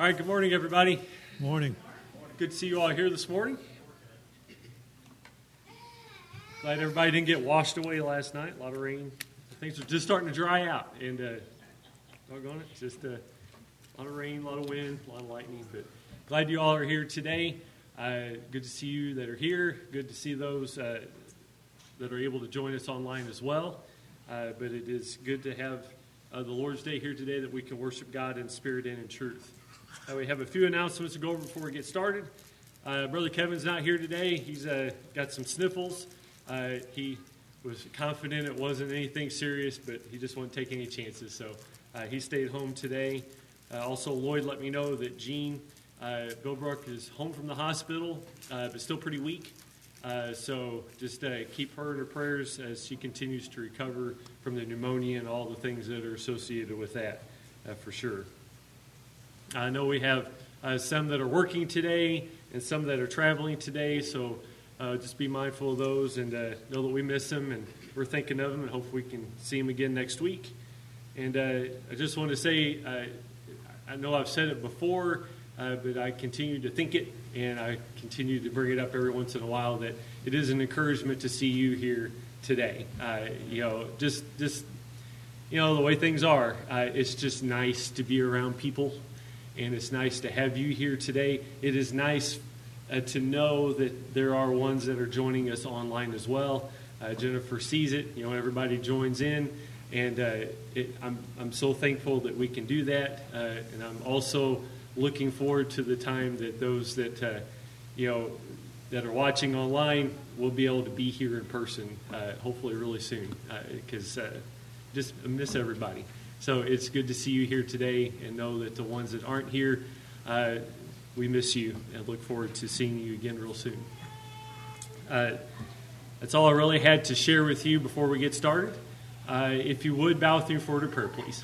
All right, good morning, everybody. Morning. Good to see you all here this morning. Glad everybody didn't get washed away last night. A lot of rain. Things are just starting to dry out. And doggone it, just a lot of rain, a lot of wind, a lot of lightning. But glad you all are here today. Good to see you that are here. Good to see those that are able to join us online as well. But it is good to have the Lord's Day here today, that we can worship God in spirit and in truth. We have a few announcements to go over before we get started. Brother Kevin's not here today. He's got some sniffles. He was confident it wasn't anything serious, but he just wouldn't take any chances. So he stayed home today. Also, Lloyd let me know that Jean Bilbrook is home from the hospital, but still pretty weak. So just keep her in her prayers as she continues to recover from the pneumonia and all the things that are associated with that, for sure. I know we have some that are working today and some that are traveling today, so just be mindful of those and know that we miss them and we're thinking of them, and hopefully we can see them again next week. And I just want to say, I know I've said it before, but I continue to think it, and I continue to bring it up every once in a while, that it is an encouragement to see you here today. Just the way things are, it's just nice to be around people. And it's nice to have you here today. It is nice to know that there are ones that are joining us online as well. Jennifer sees it. Everybody joins in. And I'm so thankful that we can do that. And I'm also looking forward to the time that those that, that are watching online will be able to be here in person, hopefully really soon. Because just miss everybody. So it's good to see you here today, and know that the ones that aren't here, we miss you and look forward to seeing you again real soon. That's all I really had to share with you before we get started. If you would, bow with me for a prayer, please.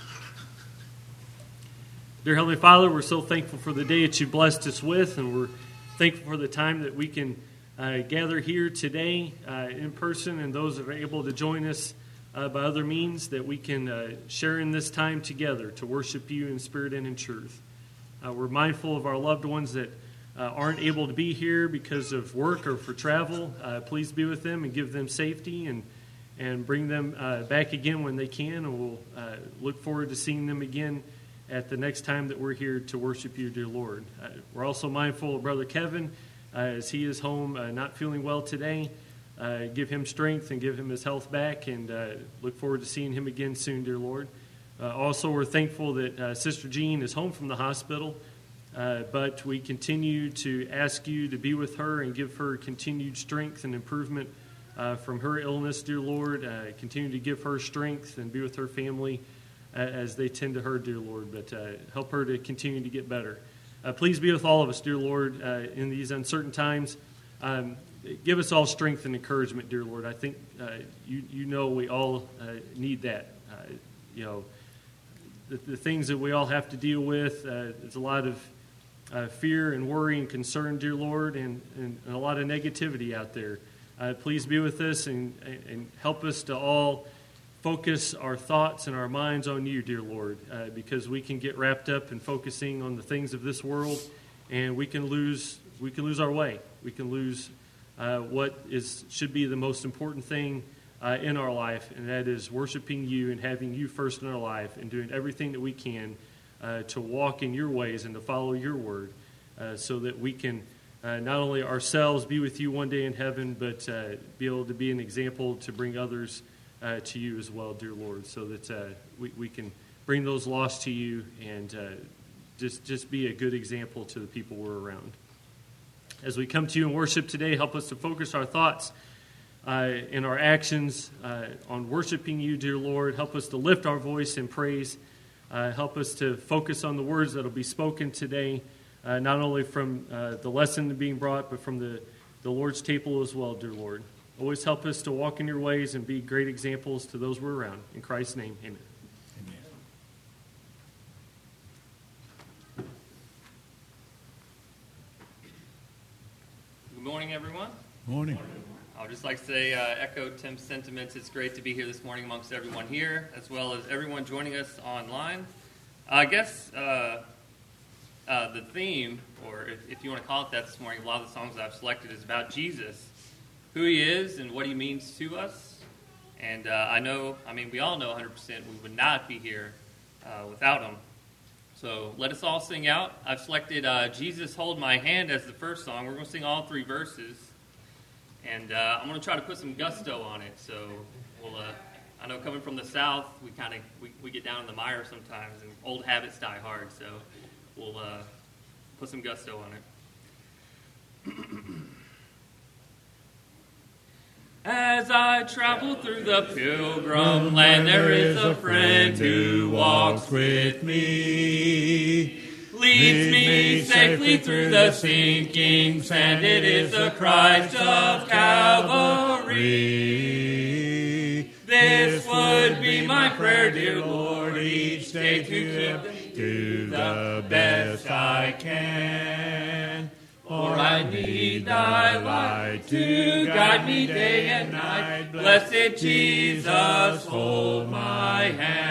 Dear Heavenly Father, we're so thankful for the day that you blessed us with, and we're thankful for the time that we can gather here today in person, and those that are able to join us by other means, that we can share in this time together to worship you in spirit and in truth. We're mindful of our loved ones that aren't able to be here because of work or for travel. Please be with them and give them safety, and bring them back again when they can, and we'll look forward to seeing them again at the next time that we're here to worship you, dear Lord. We're also mindful of Brother Kevin as he is home not feeling well today. Give him strength and give him his health back, and look forward to seeing him again soon, dear Lord. Also, we're thankful that Sister Jean is home from the hospital, but we continue to ask you to be with her and give her continued strength and improvement from her illness, dear Lord. Continue to give her strength and be with her family as they tend to her, dear Lord, but help her to continue to get better. Please be with all of us, dear Lord, in these uncertain times. Give us all strength and encouragement, dear Lord. I think you know we all need that. The things that we all have to deal with, there's a lot of fear and worry and concern, dear Lord, and a lot of negativity out there. Please be with us and help us to all focus our thoughts and our minds on you, dear Lord, because we can get wrapped up in focusing on the things of this world, and we can lose our way. We can lose what should be the most important thing in our life, and that is worshiping you and having you first in our life, and doing everything that we can to walk in your ways and to follow your word, so that we can not only ourselves be with you one day in heaven, but be able to be an example to bring others to you as well, dear Lord, so that we can bring those lost to you and just be a good example to the people we're around. As we come to you in worship today, help us to focus our thoughts and our actions on worshiping you, dear Lord. Help us to lift our voice in praise. Help us to focus on the words that will be spoken today, not only from the lesson being brought, but from the Lord's table as well, dear Lord. Always help us to walk in your ways and be great examples to those we're around. In Christ's name, amen. Good morning, everyone. Morning. I would just like to say, echo Tim's sentiments. It's great to be here this morning amongst everyone here, as well as everyone joining us online. I guess the theme, or if you want to call it that this morning, a lot of the songs that I've selected is about Jesus, who he is and what he means to us. And we all know 100% we would not be here without him. So let us all sing out. I've selected Jesus Hold My Hand as the first song. We're going to sing all 3 verses. And I'm going to try to put some gusto on it. So I know coming from the South, we get down in the mire sometimes, and old habits die hard. So we'll put some gusto on it. As I travel through the pilgrim land, there is a friend who walks with me. Leads me safely through the sinking sand. It is the Christ of Calvary. This would be my prayer, dear Lord, each day to do the best I can. For I need thy light to guide me day and night. Blessed Jesus, hold my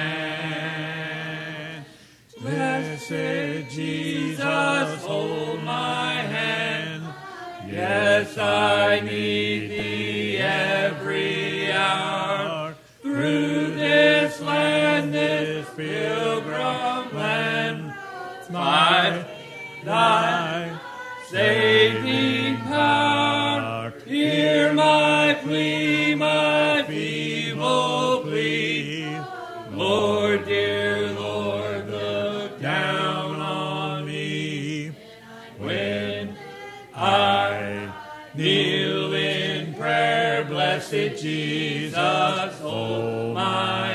hand. Blessed Jesus, hold my hand. Yes, I need thee every hour. Through this land, this pilgrim land, by thy saving power, hear my plea, my feeble plea. Lord, dear Lord, look down on me when I kneel in prayer. Blessed Jesus, hold my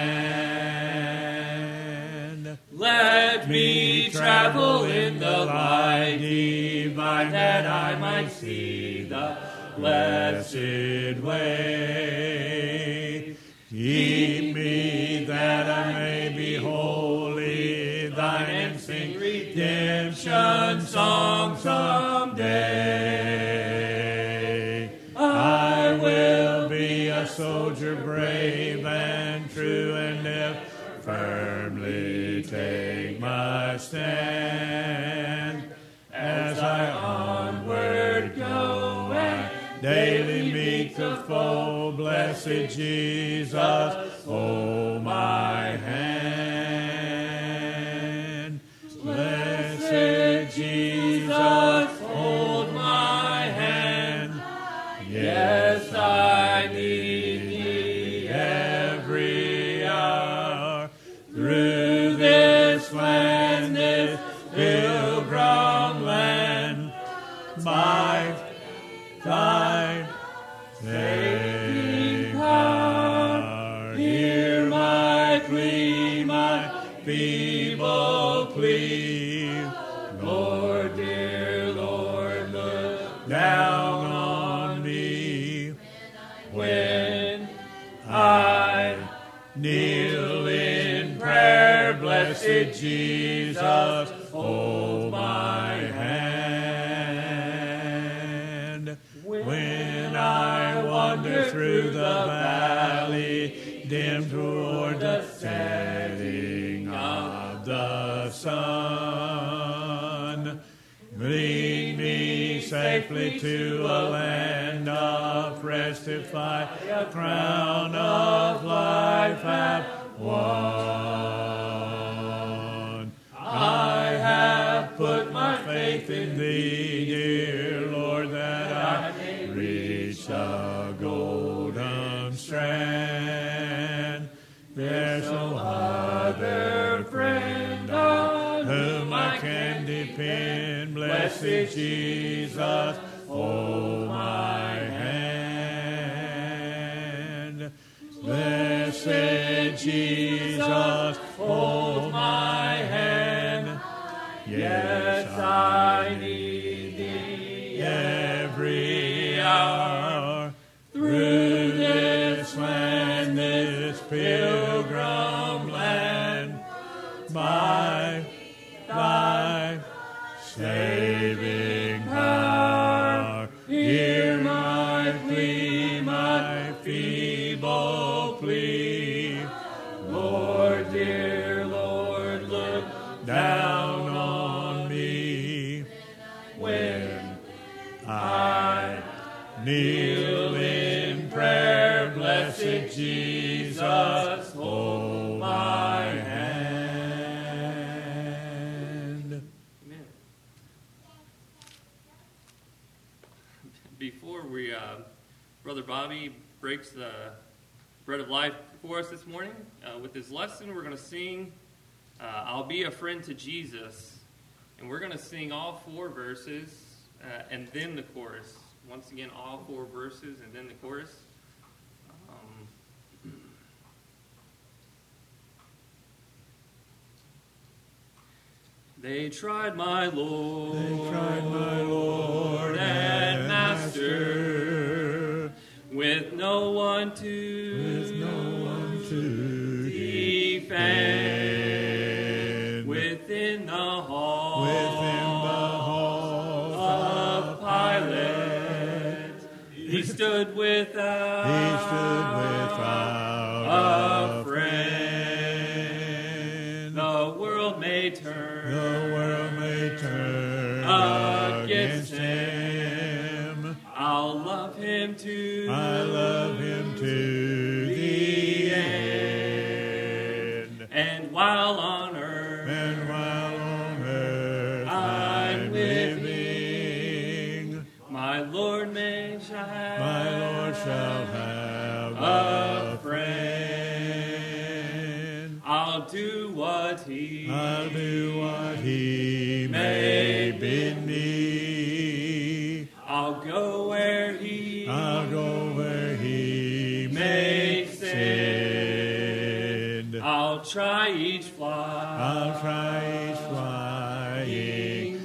hand. Let me travel in the light divine, that I might see the blessed way. Keep me that I may be holy thine, and sing redemption song someday. I will be a soldier brave and true, and if firmly take my stand. As I onward go and daily meet the foe, blessed Jesus, hold my hand. Blessed Jesus, hold my hand. Yes, I need thee every hour. Through this land, this pilgrim land, by thy saving power, hear my plea, my feeble plea. Lord, dear Lord, look down on me when I kneel in prayer. Blessed Jesus, hold my hand. When I wander through the valley, dim toward the setting of the sun, lead me safely to a land of rest, to find a crown of life at one. I have put my faith in thee, dear Lord, that I may reach the golden strand. There's no other friend on whom I can depend. Blessed Jesus, hold my hand. Blessed Jesus, hold my hand. Yes, I need thee every hour. Through this land, this pilgrim land, by thy saving power, hear my plea, my feeble plea. Lord, dear Lord, look down on me just hold my hand. Amen. Before we, Brother Bobby breaks the bread of life for us this morning, with his lesson, we're going to sing I'll Be a Friend to Jesus. And we're going to sing all 4 verses and then the chorus. Once again, all 4 verses and then the chorus. They tried my Lord, and Master, with no one to defend. Within the hall of Pilate, he stood without a friend. The world may turn against him. I'll love him to the end. And while on earth I'm living, my Lord shall have a friend. I'll do what he may bid me. I'll go where he may send. I'll try each flying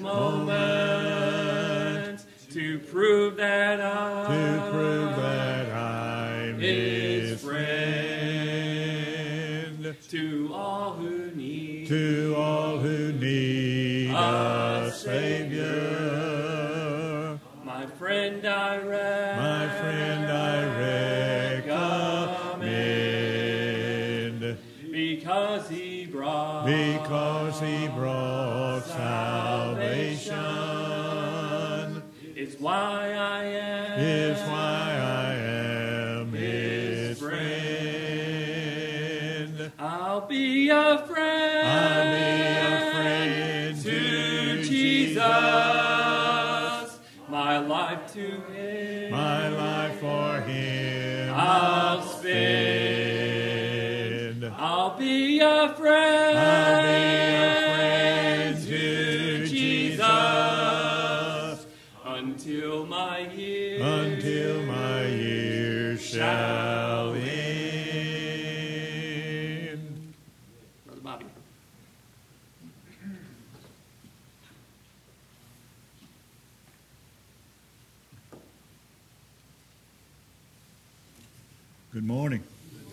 moment to prove that I'm his friend. To all who need a Savior, my friend I recommend, because he brought salvation. It's why I am his friend. I'll be a friend to Jesus. My life to him, for him I'll spend. I'll be a friend to Jesus until my years shall end. Brother Bobby. Good morning.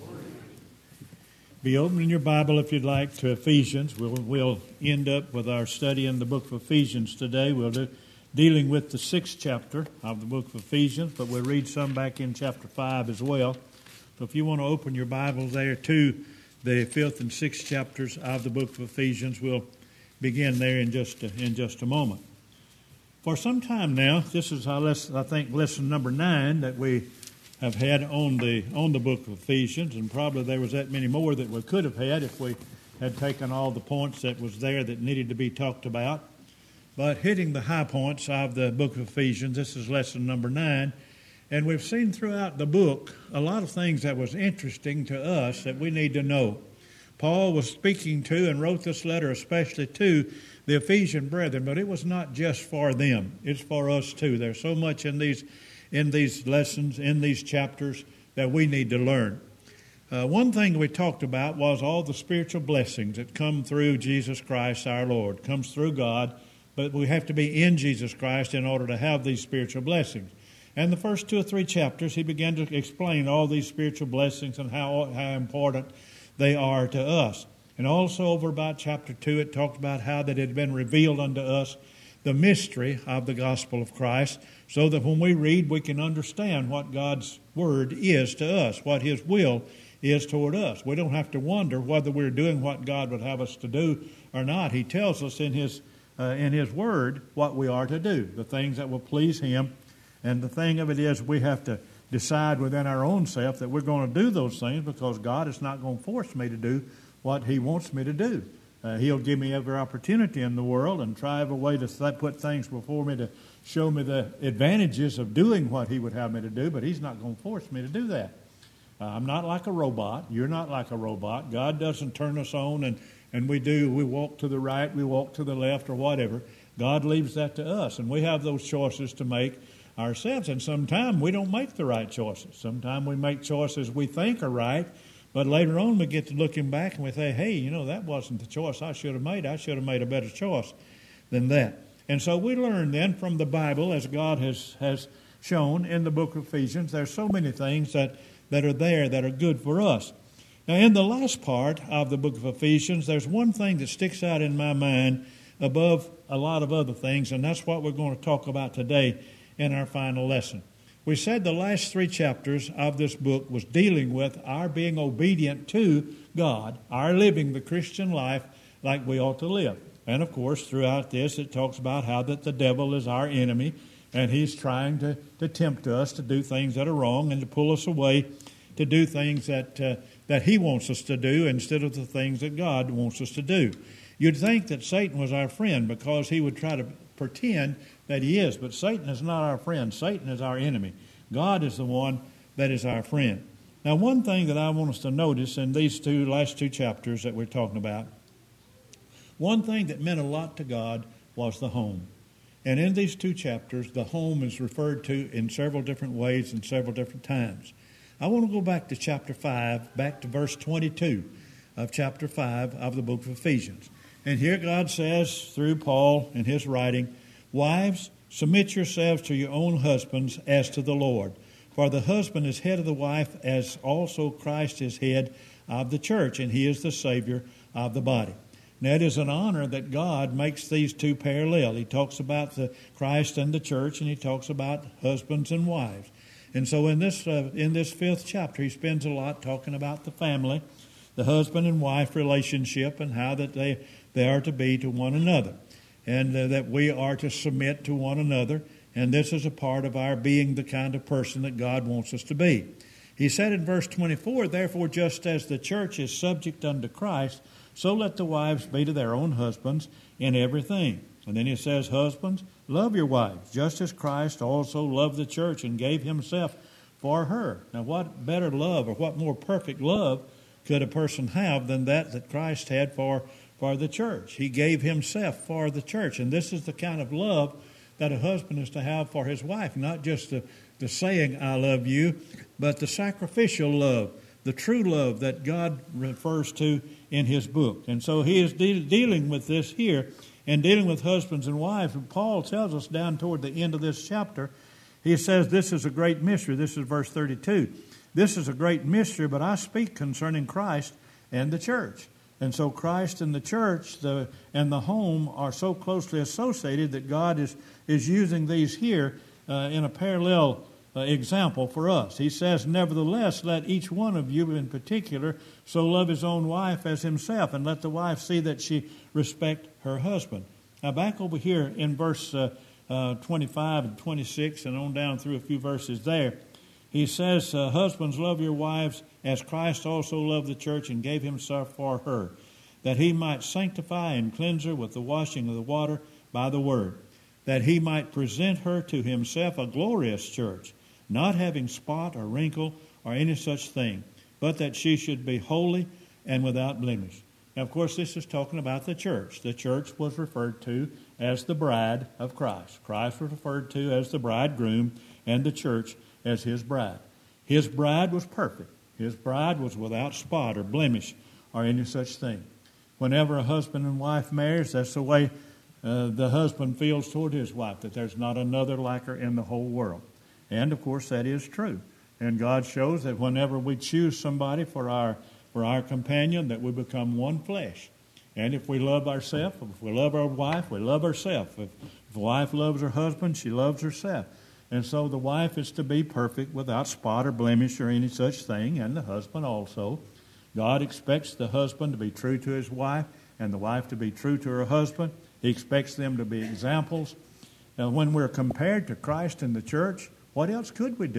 Be opening your Bible, if you'd like, to Ephesians. We'll end up with our study in the book of Ephesians today. We'll do dealing with the 6th chapter of the book of Ephesians, but we'll read some back in chapter 5 as well. So if you want to open your Bibles there to the 5th and 6th chapters of the book of Ephesians, we'll begin there in just a moment. For some time now, this is I think lesson number 9 that we have had on the book of Ephesians, and probably there was that many more that we could have had if we had taken all the points that was there that needed to be talked about. But hitting the high points of the book of Ephesians, this is lesson number 9, and we've seen throughout the book a lot of things that was interesting to us that we need to know. Paul was speaking to and wrote this letter especially to the Ephesian brethren, but it was not just for them. It's for us too. There's so much in these lessons, in these chapters, that we need to learn. One thing we talked about was all the spiritual blessings that come through Jesus Christ our Lord. Comes through God, but we have to be in Jesus Christ in order to have these spiritual blessings. And the first 2 or 3 chapters, he began to explain all these spiritual blessings and how important they are to us. And also over about chapter 2, it talked about how that it had been revealed unto us the mystery of the gospel of Christ, so that when we read, we can understand what God's word is to us, what his will is toward us. We don't have to wonder whether we're doing what God would have us to do or not. He tells us in his word what we are to do, the things that will please him. And the thing of it is, we have to decide within our own self that we're going to do those things, because God is not going to force me to do what He wants me to do. He'll give me every opportunity in the world and try every way to put things before me to show me the advantages of doing what He would have me to do, but He's not going to force me to do that. I'm not like a robot. You're not like a robot. God doesn't turn us on and we walk to the right, we walk to the left, or whatever. God leaves that to us, and we have those choices to make ourselves. And sometimes we don't make the right choices. Sometimes we make choices we think are right, but later on we get to looking back and we say, hey, that wasn't the choice I should have made. I should have made a better choice than that. And so we learn then from the Bible, as God has shown in the book of Ephesians, there's so many things that are there that are good for us. Now, in the last part of the book of Ephesians, there's one thing that sticks out in my mind above a lot of other things, and that's what we're going to talk about today in our final lesson. We said the last 3 chapters of this book was dealing with our being obedient to God, our living the Christian life like we ought to live. And of course, throughout this, it talks about how that the devil is our enemy, and he's trying to tempt us to do things that are wrong and to pull us away to do things that he wants us to do instead of the things that God wants us to do. You'd think that Satan was our friend because he would try to pretend that he is, but Satan is not our friend. Satan is our enemy. God is the one that is our friend. Now, one thing that I want us to notice in these last two chapters that we're talking about, one thing that meant a lot to God was the home. And in these 2 chapters, the home is referred to in several different ways and several different times. I want to go back to chapter 5, back to verse 22 of chapter 5 of the book of Ephesians. And here God says, through Paul in his writing, "Wives, submit yourselves to your own husbands as to the Lord. For the husband is head of the wife, as also Christ is head of the church, and he is the Savior of the body." Now, it is an honor that God makes these 2 parallel. He talks about the Christ and the church, and he talks about husbands and wives. And so in this 5th chapter, he spends a lot talking about the family, the husband and wife relationship, and how that they are to be to one another, and that we are to submit to one another. And this is a part of our being the kind of person that God wants us to be. He said in verse 24, "Therefore, just as the church is subject unto Christ, so let the wives be to their own husbands in everything." And then he says, "Husbands, love your wives, just as Christ also loved the church and gave himself for her." Now, what better love, or what more perfect love could a person have than that Christ had for the church? He gave himself for the church. And this is the kind of love that a husband is to have for his wife, not just the saying, "I love you," but the sacrificial love, the true love that God refers to in his book. And so he is dealing with this here, and dealing with husbands and wives. And Paul tells us down toward the end of this chapter, he says, this is a great mystery. This is verse 32. "This is a great mystery, but I speak concerning Christ and the church." And so Christ and the church and the home are so closely associated that God is using these here in a parallel example for us. He says, "Nevertheless, let each one of you in particular so love his own wife as himself, and let the wife see that she respect her husband." Now back over here in verse 25 and 26 and on down through a few verses there, he says, "Husbands, love your wives as Christ also loved the church and gave himself for her, that he might sanctify and cleanse her with the washing of the water by the word, that he might present her to himself a glorious church, not having spot or wrinkle or any such thing, but that she should be holy and without blemish." Now, of course, this is talking about the church. The church was referred to as the bride of Christ. Christ was referred to as the bridegroom, and the church as his bride. His bride was perfect. His bride was without spot or blemish or any such thing. Whenever a husband and wife marries, that's the way the husband feels toward his wife, that there's not another like her in the whole world. And, of course, that is true. And God shows that whenever we choose somebody for our companion, that we become one flesh. And if we love ourselves, if we love our wife, we love ourselves. If a wife loves her husband, she loves herself. And so the wife is to be perfect, without spot or blemish or any such thing, and the husband also. God expects the husband to be true to his wife and the wife to be true to her husband. He expects them to be examples. Now, when we're compared to Christ and the church, what else could we do?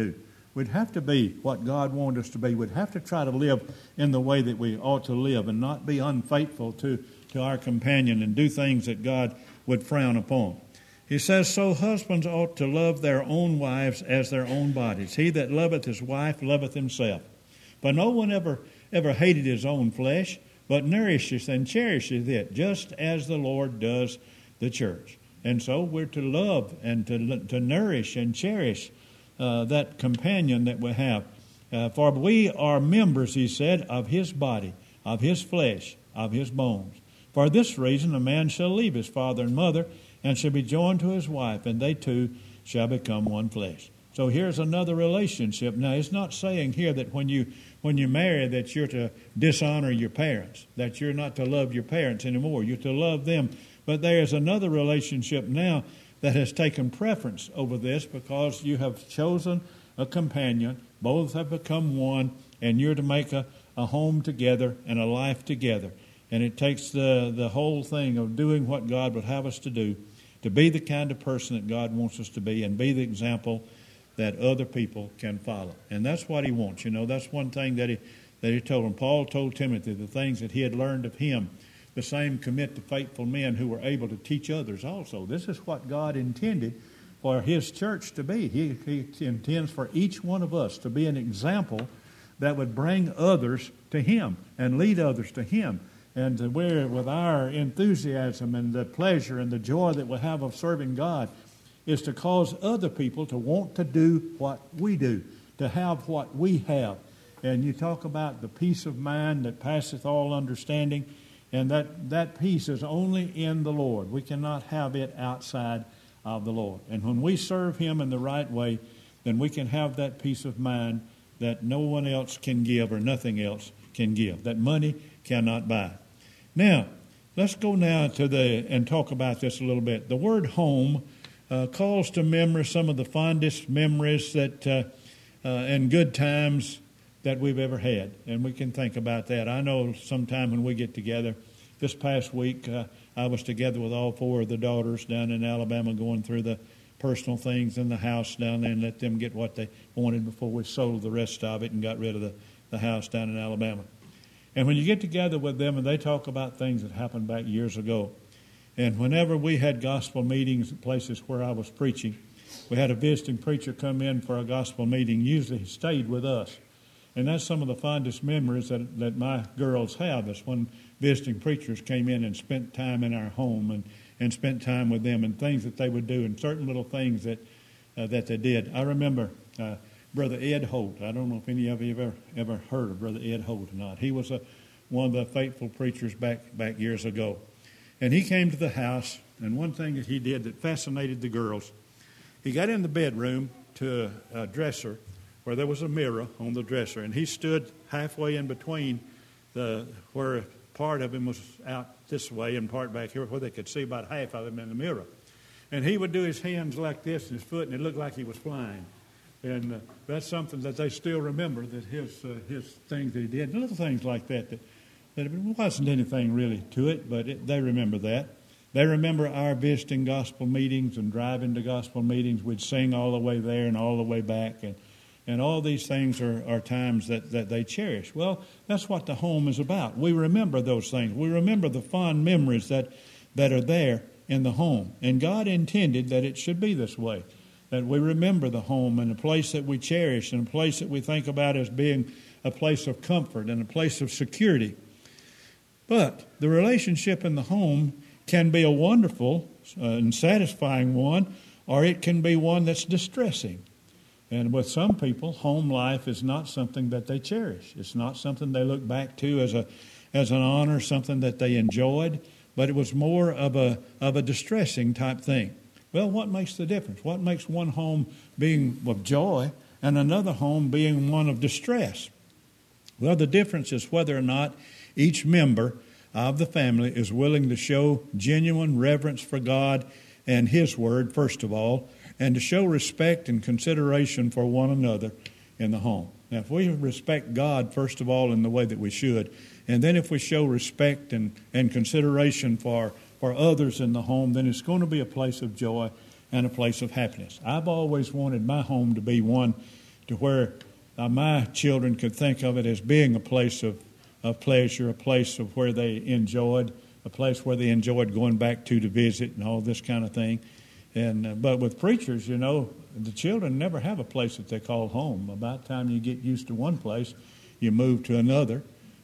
We'd have to be what God wanted us to be. We'd have to try to live in the way that we ought to live and not be unfaithful to our companion and do things that God would frown upon. He says, so husbands ought to love their own wives as their own bodies. He that loveth his wife loveth himself. For no one ever hated his own flesh, but nourisheth and cherisheth it, just as the Lord does the church. And so we're to love and to nourish and cherish that companion that we have. For we are members, he said, of his body, of his flesh, of his bones. For this reason a man shall leave his father and mother, and shall be joined to his wife, and they two shall become one flesh. So here's another relationship. Now, it's not saying here that when you marry that you're to dishonor your parents, that you're not to love your parents anymore. You're to love them. But there is another relationship now that has taken preference over this because you have chosen a companion. Both have become one, and you're to make a home together and a life together. And it takes the whole thing of doing what God would have us to do, to be the kind of person that God wants us to be and be the example that other people can follow. And that's what he wants. You know, that's one thing that he told him. Paul told Timothy the things that he had learned of him. The same commit to faithful men who were able to teach others also. This is what God intended for his church to be. He intends for each one of us to be an example that would bring others to him and lead others to him. And where with our enthusiasm and the pleasure and the joy that we have of serving God is to cause other people to want to do what we do, to have what we have. And you talk about the peace of mind that passeth all understanding, and that peace is only in the Lord. We cannot have it outside of the Lord. And when we serve him in the right way, then we can have that peace of mind that no one else can give or nothing else can give, that money cannot buy. Now, let's go now and talk about this a little bit. The word home calls to memory some of the fondest memories that and good times that we've ever had. And we can think about that. I know sometime when we get together, this past week, I was together with all four of the daughters down in Alabama going through the personal things in the house down there and let them get what they wanted before we sold the rest of it and got rid of the house down in Alabama. And when you get together with them and they talk about things that happened back years ago, and whenever we had gospel meetings at places where I was preaching, we had a visiting preacher come in for a gospel meeting. Usually he stayed with us. And that's some of the fondest memories that my girls have is when visiting preachers came in and spent time in our home and spent time with them and things that they would do and certain little things that they did. I remember Brother Ed Holt. I don't know if any of you have ever heard of Brother Ed Holt or not. He was one of the faithful preachers back years ago. And he came to the house, and one thing that he did that fascinated the girls, he got in the bedroom to a dresser where there was a mirror on the dresser, and he stood halfway in between where part of him was out this way and part back here where they could see about half of him in the mirror. And he would do his hands like this and his foot, and it looked like he was flying. And that's something that they still remember, that his things that he did, little things like that it wasn't anything really to it, but they remember that. They remember our visiting gospel meetings and driving to gospel meetings. We'd sing all the way there and all the way back, and all these things are times that they cherish. Well, that's what the home is about. We remember those things. We remember the fond memories that are there in the home. And God intended that it should be this way, that we remember the home and a place that we cherish and a place that we think about as being a place of comfort and a place of security. But the relationship in the home can be a wonderful and satisfying one, or it can be one that's distressing. And with some people, home life is not something that they cherish. It's not something they look back to as an honor, something that they enjoyed, but it was more of a distressing type thing. Well, what makes the difference? What makes one home being of joy and another home being one of distress? Well, the difference is whether or not each member of the family is willing to show genuine reverence for God and His Word, first of all, and to show respect and consideration for one another in the home. Now, if we respect God, first of all, in the way that we should, and then if we show respect and consideration for others in the home, then it's going to be a place of joy and a place of happiness. I've always wanted my home to be one to where my children could think of it as being a place of pleasure, a place of where they enjoyed, a place where they enjoyed going back to visit and all this kind of thing. And but with preachers, you know, the children never have a place that they call home. About the time you get used to one place, you move to another.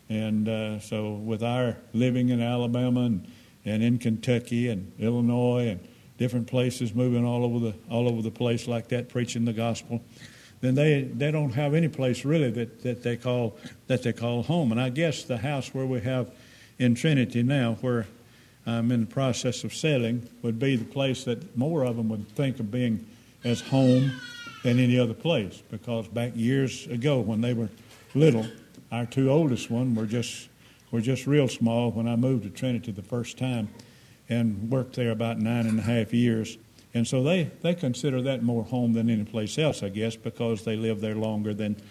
And so with our living in Alabama and in Kentucky and Illinois and different places, moving all over the place like that, preaching the gospel, then they don't have any place really that they call home. And I guess the house where we have in Trinity now, where I'm in the process of selling, would be the place that more of them would think of being as home than any other place. Because back years ago when they were little, our two oldest ones were just real small when I moved to Trinity the first time and worked there about 9.5 years. And so they consider that more home than any place else, I guess, because they live there longer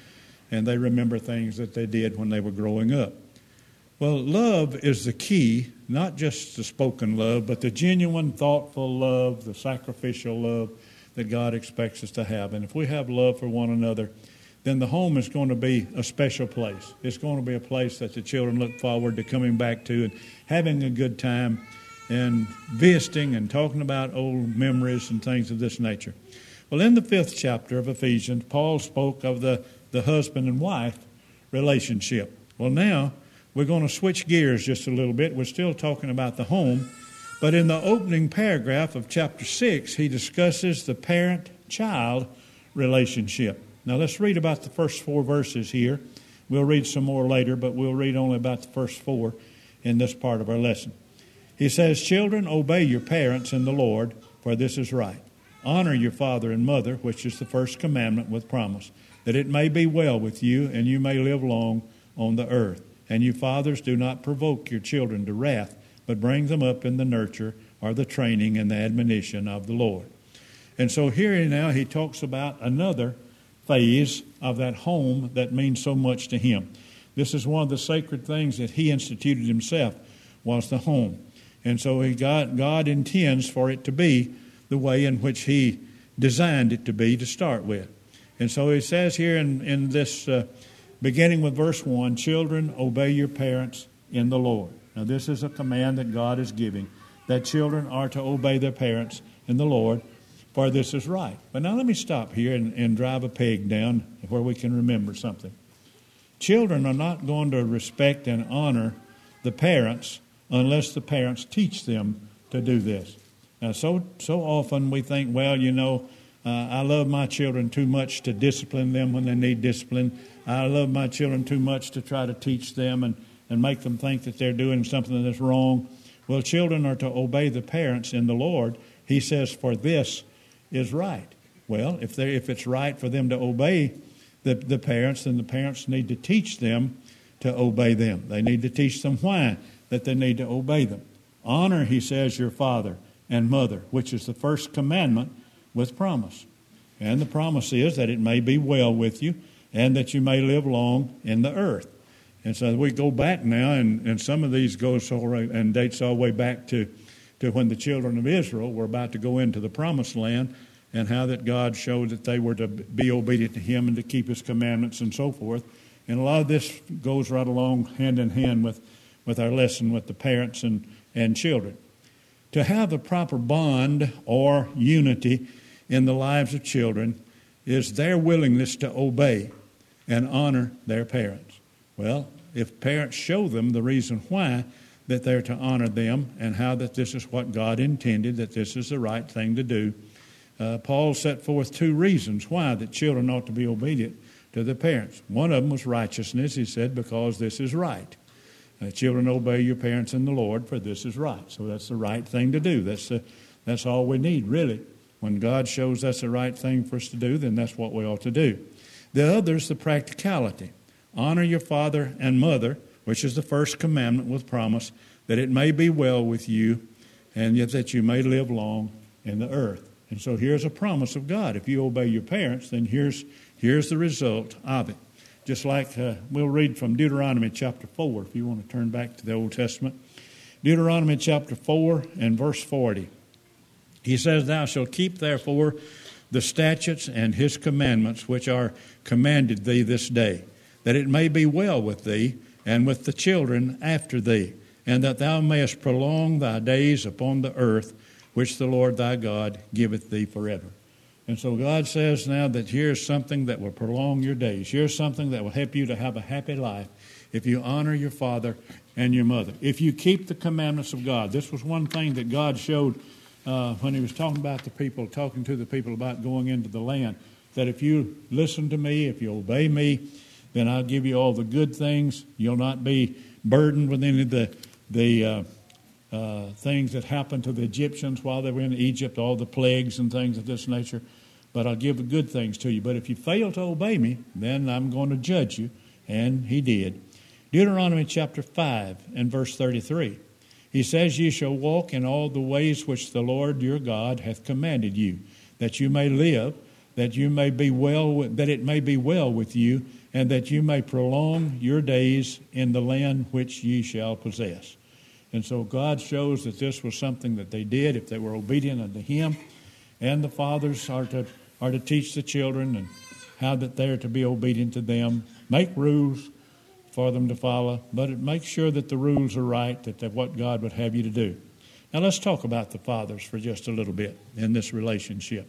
and they remember things that they did when they were growing up. Well, love is the key, not just the spoken love, but the genuine, thoughtful love, the sacrificial love that God expects us to have. And if we have love for one another, then the home is going to be a special place. It's going to be a place that the children look forward to coming back to and having a good time and visiting and talking about old memories and things of this nature. Well, in the 5th chapter of Ephesians, Paul spoke of the husband and wife relationship. Well, now we're going to switch gears just a little bit. We're still talking about the home, but in the opening paragraph of chapter 6, he discusses the parent-child relationship. Now, let's read about the first 4 verses here. We'll read some more later, but we'll read only about the first 4 in this part of our lesson. He says, "Children, obey your parents in the Lord, for this is right. Honor your father and mother, which is the first commandment with promise, that it may be well with you and you may live long on the earth. And you fathers, do not provoke your children to wrath, but bring them up in the nurture or the training and the admonition of the Lord." And so here now he talks about another phase of that home that means so much to him. This is one of the sacred things that he instituted himself, was the home. And so God intends for it to be the way in which he designed it to be to start with. And so he says here in this, beginning with verse 1, "Children, obey your parents in the Lord." Now this is a command that God is giving, that children are to obey their parents in the Lord, for this is right. But now let me stop here and drive a peg down where we can remember something. Children are not going to respect and honor the parents unless the parents teach them to do this. Now, so often we think, well, you know, I love my children too much to discipline them when they need discipline. I love my children too much to try to teach them and make them think that they're doing something that's wrong. Well, children are to obey the parents in the Lord. He says, for this is right. Well, if it's right for them to obey the parents, then the parents need to teach them to obey them. They need to teach them why that they need to obey them. Honor, he says, your father and mother, which is the first commandment with promise. And the promise is that it may be well with you and that you may live long in the earth. And so we go back now, and some of these goes and dates all the way back to when the children of Israel were about to go into the promised land, and how that God showed that they were to be obedient to him and to keep his commandments and so forth. And a lot of this goes right along hand in hand with our lesson with the parents and children. To have a proper bond or unity in the lives of children is their willingness to obey and honor their parents. Well, if parents show them the reason why that they're to honor them and how that this is what God intended, that this is the right thing to do, Paul set forth 2 reasons why that children ought to be obedient to their parents. One of them was righteousness. He said, because this is right. Children, obey your parents in the Lord, for this is right. So that's the right thing to do. That's all we need, really. When God shows that's the right thing for us to do, then that's what we ought to do. The other is the practicality. Honor your father and mother, which is the first commandment with promise, that it may be well with you and yet that you may live long in the earth. And so here's a promise of God. If you obey your parents, then here's the result of it. Just like we'll read from Deuteronomy chapter 4, if you want to turn back to the Old Testament. Deuteronomy chapter 4 and verse 40. He says, "Thou shalt keep therefore the statutes and his commandments which are commanded thee this day, that it may be well with thee and with the children after thee, and that thou mayest prolong thy days upon the earth, which the Lord thy God giveth thee forever. And so God says now that here's something that will prolong your days. Here's something that will help you to have a happy life if you honor your father and your mother. If you keep the commandments of God. This was one thing that God showed when he was talking to the people about going into the land, that if you listen to me, if you obey me, then I'll give you all the good things. You'll not be burdened with any of the things that happened to the Egyptians while they were in Egypt, all the plagues and things of this nature. But I'll give the good things to you. But if you fail to obey me, then I'm going to judge you. And he did. Deuteronomy chapter 5 and verse 33. He says, Ye shall walk in all the ways which the Lord your God hath commanded you, that you may live, that you may be well, that it may be well with you, and that you may prolong your days in the land which ye shall possess. And so God shows that this was something that they did if they were obedient unto him. And the fathers are to teach the children and how that they're to be obedient to them, make rules for them to follow, but make sure that the rules are right, that they're what God would have you to do. Now let's talk about the fathers for just a little bit in this relationship.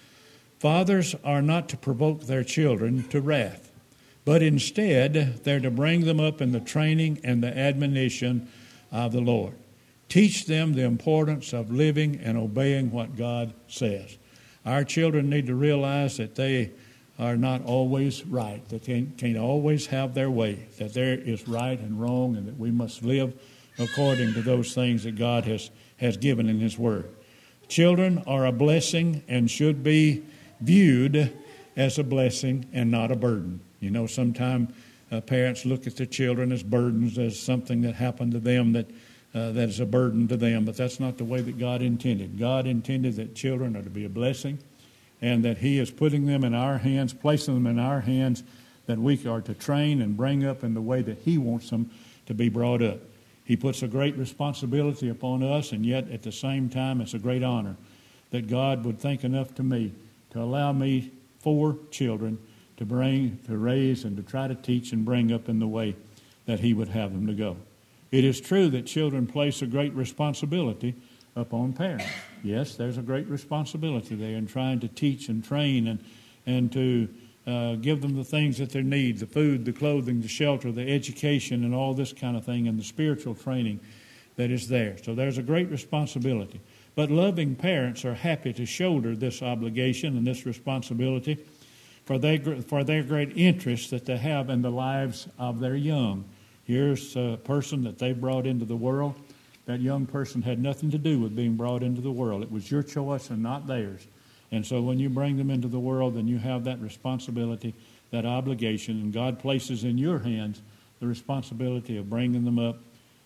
Fathers are not to provoke their children to wrath, but instead they're to bring them up in the training and the admonition of the Lord. Teach them the importance of living and obeying what God says. Our children need to realize that they are not always right, that they can't always have their way, that there is right and wrong, and that we must live according to those things that God has given in his word. Children are a blessing and should be viewed as a blessing and not a burden. You know, sometimes parents look at their children as burdens, as something that happened to them that is a burden to them, but that's not the way that God intended. God intended that children are to be a blessing, and that he is putting them in our hands, placing them in our hands, that we are to train and bring up in the way that he wants them to be brought up. He puts a great responsibility upon us, and yet at the same time it's a great honor that God would think enough to me to allow me 4 children to raise and to try to teach and bring up in the way that he would have them to go. It is true that children place a great responsibility upon parents. Yes, there's a great responsibility there in trying to teach and train and to give them the things that they need, the food, the clothing, the shelter, the education, and all this kind of thing, and the spiritual training that is there. So there's a great responsibility. But loving parents are happy to shoulder this obligation and this responsibility for their great interest that they have in the lives of their young. Here's a person that they brought into the world. That young person had nothing to do with being brought into the world. It was your choice and not theirs. And so when you bring them into the world, then you have that responsibility, that obligation, and God places in your hands the responsibility of bringing them up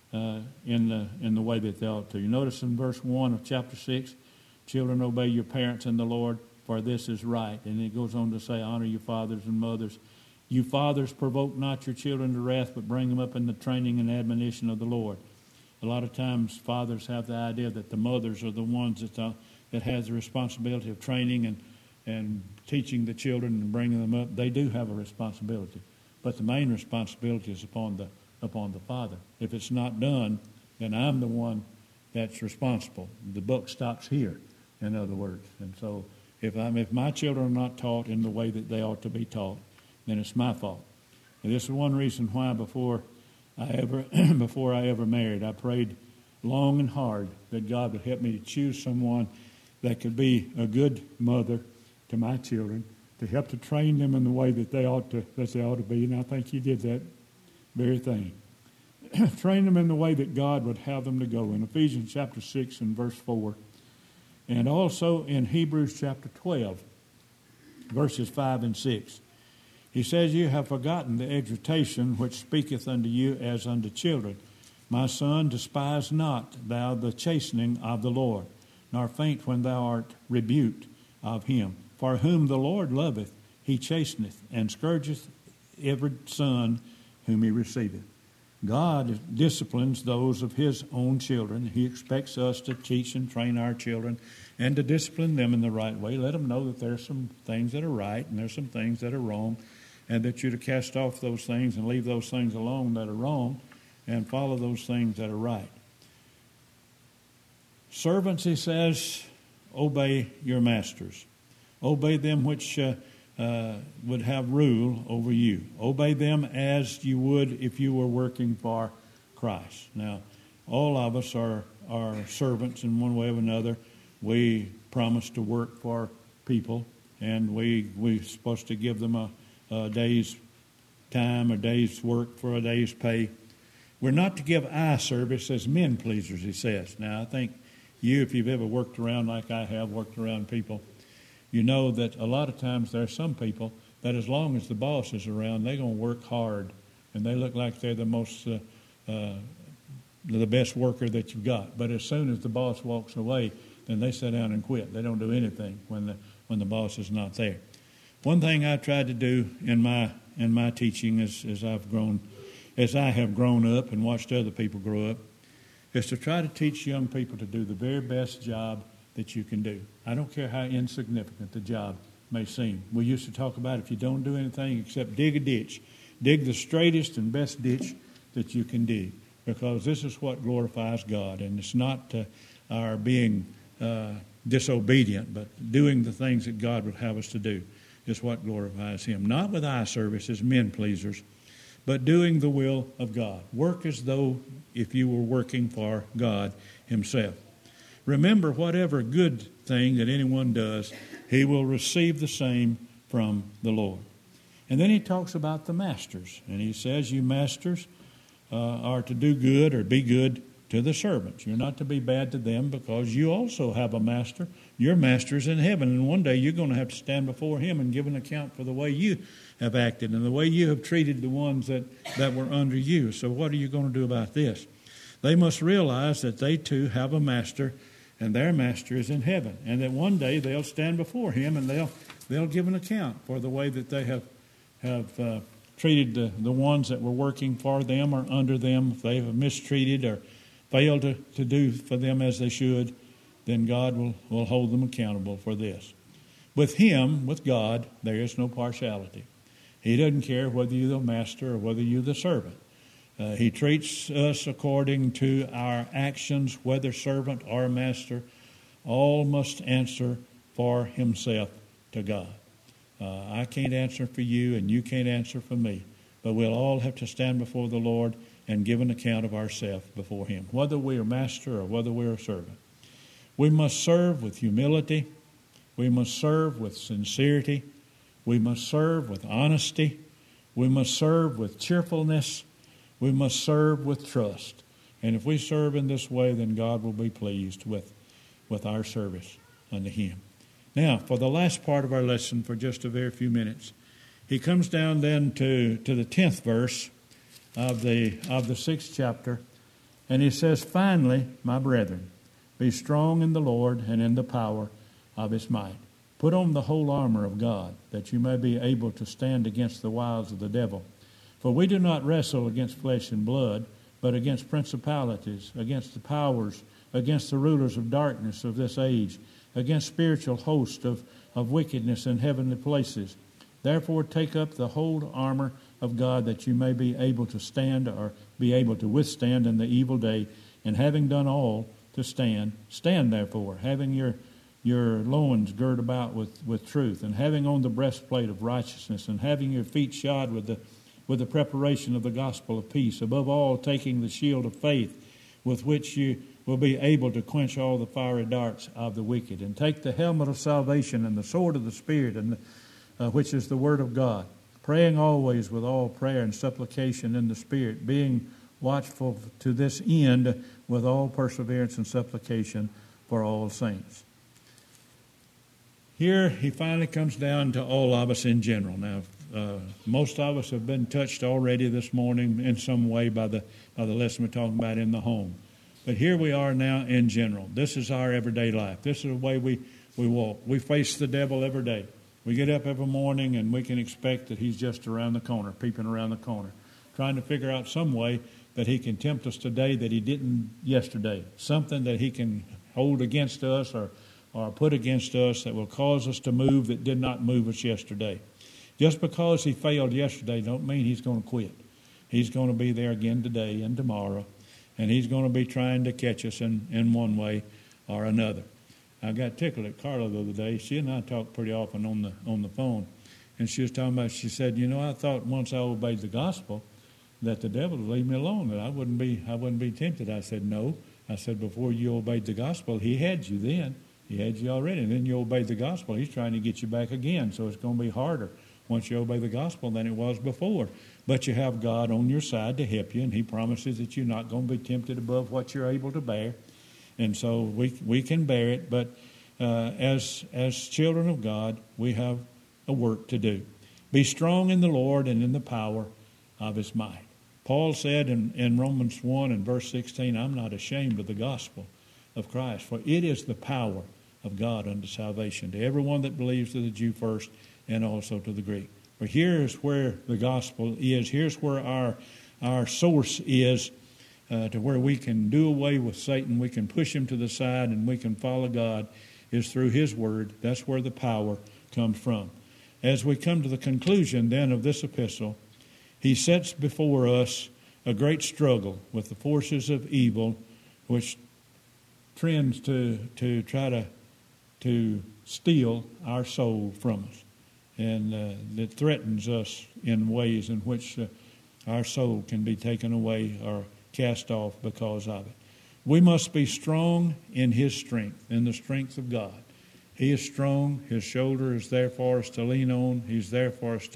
in the way that they ought to. You notice in verse 1 of chapter 6, children, obey your parents in the Lord, for this is right. And it goes on to say, honor your fathers and mothers. You fathers, provoke not your children to wrath, but bring them up in the training and admonition of the Lord. A lot of times fathers have the idea that the mothers are the ones that has the responsibility of training and teaching the children and bringing them up. They do have a responsibility, but the main responsibility is upon the father. If it's not done, then I'm the one that's responsible. The buck stops here, in other words. And so if my children are not taught in the way that they ought to be taught, then it's my fault. And this is one reason why before I ever married, I prayed long and hard that God would help me to choose someone that could be a good mother to my children, to help to train them in the way that they ought to be. And I think you did that very thing. Train them in the way that God would have them to go. In Ephesians chapter 6 and verse 4, and also in Hebrews chapter 12, verses 5 and 6. He says, You have forgotten the exhortation which speaketh unto you as unto children. My son, despise not thou the chastening of the Lord, nor faint when thou art rebuked of him. For whom the Lord loveth, he chasteneth, and scourgeth every son whom he receiveth. God disciplines those of His own children. He expects us to teach and train our children and to discipline them in the right way. Let them know that there's some things that are right and there's some things that are wrong, and that you're to cast off those things and leave those things alone that are wrong and follow those things that are right. Servants, he says, obey your masters. Obey them which would have rule over you. Obey them as you would if you were working for Christ. Now, all of us are servants in one way or another. We promise to work for people, and we're supposed to give them a day's time, a day's work for a day's pay. We're not to give eye service as men pleasers, he says. Now, I think you, if you've ever worked around like I have, worked around people, you know that a lot of times there are some people that as long as the boss is around, they're going to work hard, and they look like they're the best worker that you've got. But as soon as the boss walks away, then they sit down and quit. They don't do anything when the boss is not there. One thing I tried to do in my teaching as I have grown up and watched other people grow up, is to try to teach young people to do the very best job that you can do. I don't care how insignificant the job may seem. We used to talk about if you don't do anything except dig a ditch, dig the straightest and best ditch that you can dig, because this is what glorifies God, and it's not our being disobedient, but doing the things that God would have us to do is what glorifies Him. Not with eye service as men pleasers, but doing the will of God. Work as though if you were working for God Himself. Remember, whatever good thing that anyone does, he will receive the same from the Lord. And then he talks about the masters. And he says, you masters are to do good or be good to the servants. You're not to be bad to them, because you also have a master. Your master is in heaven. And one day you're going to have to stand before Him and give an account for the way you have acted and the way you have treated the ones that were under you. So what are you going to do about this? They must realize that they too have a master, and their master is in heaven, and that one day they'll stand before Him and they'll give an account for the way that they have treated the ones that were working for them or under them. If they have mistreated or failed to do for them as they should, then God will hold them accountable for this. With Him, with God, there is no partiality. He doesn't care whether you're the master or whether you're the servant. He treats us according to our actions, whether servant or master. All must answer for himself to God. I can't answer for you, and you can't answer for me, but we'll all have to stand before the Lord and give an account of ourselves before Him, whether we are master or whether we are a servant. We must serve with humility. We must serve with sincerity. We must serve with honesty. We must serve with cheerfulness. We must serve with trust. And if we serve in this way, then God will be pleased with our service unto Him. Now, for the last part of our lesson, for just a very few minutes, he comes down then to the 10th verse of the 6th chapter, and he says, finally, my brethren, be strong in the Lord and in the power of His might. Put on the whole armor of God, that you may be able to stand against the wiles of the devil. For we do not wrestle against flesh and blood, but against principalities, against the powers, against the rulers of darkness of this age, against spiritual hosts of wickedness in heavenly places. Therefore take up the whole armor of God, that you may be able to stand or be able to withstand in the evil day, and having done all to stand, stand therefore, having your loins girt about with truth, and having on the breastplate of righteousness, and having your feet shod with the preparation of the gospel of peace, above all taking the shield of faith, with which you will be able to quench all the fiery darts of the wicked, and take the helmet of salvation and the sword of the Spirit, and which is the word of God, praying always with all prayer and supplication in the Spirit, being watchful to this end with all perseverance and supplication for all saints. Here he finally comes down to all of us in general. Now, most of us have been touched already this morning in some way by the lesson we're talking about in the home. But here we are now in general. This is our everyday life. This is the way we walk. We face the devil every day. We get up every morning and we can expect that he's just around the corner, peeping around the corner, trying to figure out some way that he can tempt us today that he didn't yesterday. Something that he can hold against us or put against us that will cause us to move that did not move us yesterday. Just because he failed yesterday don't mean he's going to quit. He's going to be there again today and tomorrow, and he's going to be trying to catch us in one way or another. I got tickled at Carla the other day. She and I talk pretty often on the phone, and she was talking about, she said, I thought once I obeyed the gospel that the devil would leave me alone, that I wouldn't be tempted. I said, no. I said, before you obeyed the gospel, he had you then. He had you already, and then you obeyed the gospel. He's trying to get you back again, so it's going to be harder once you obey the gospel than it was before. But you have God on your side to help you, and he promises that you're not going to be tempted above what you're able to bear. And so we can bear it, but as children of God, we have a work to do. Be strong in the Lord and in the power of his might. Paul said in Romans 1 and verse 16, I'm not ashamed of the gospel of Christ, for it is the power of God unto salvation to everyone that believes, to the Jew first and also to the Greek. For here's where the gospel is. Here's where our source is, to where we can do away with Satan. We can push him to the side and we can follow God, is through his word. That's where the power comes from. As we come to the conclusion then of this epistle, he sets before us a great struggle with the forces of evil, which trends to try to steal our soul from us. And that threatens us in ways in which our soul can be taken away or cast off because of it. We must be strong in his strength, in the strength of God. He is strong. His shoulder is there for us to lean on. He's there for us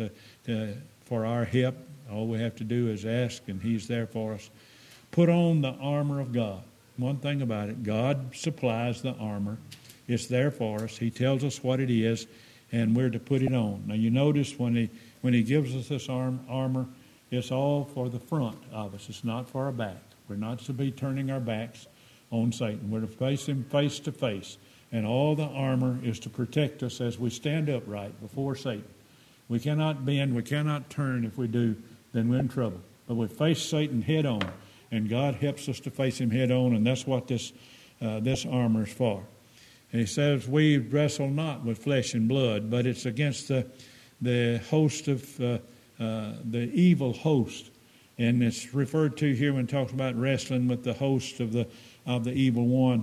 for our help. All we have to do is ask, and he's there for us. Put on the armor of God. One thing about it, God supplies the armor. It's there for us. He tells us what it is, and we're to put it on. Now, you notice when he gives us this armor, it's all for the front of us. It's not for our back. We're not to be turning our backs on Satan. We're to face him face to face. And all the armor is to protect us as we stand upright before Satan. We cannot bend, we cannot turn. If we do, then we're in trouble. But we face Satan head on, and God helps us to face him head on, and that's what this armor is for. And he says, we wrestle not with flesh and blood, but it's against the host of the evil host. And it's referred to here when it talks about wrestling with the host of the evil one.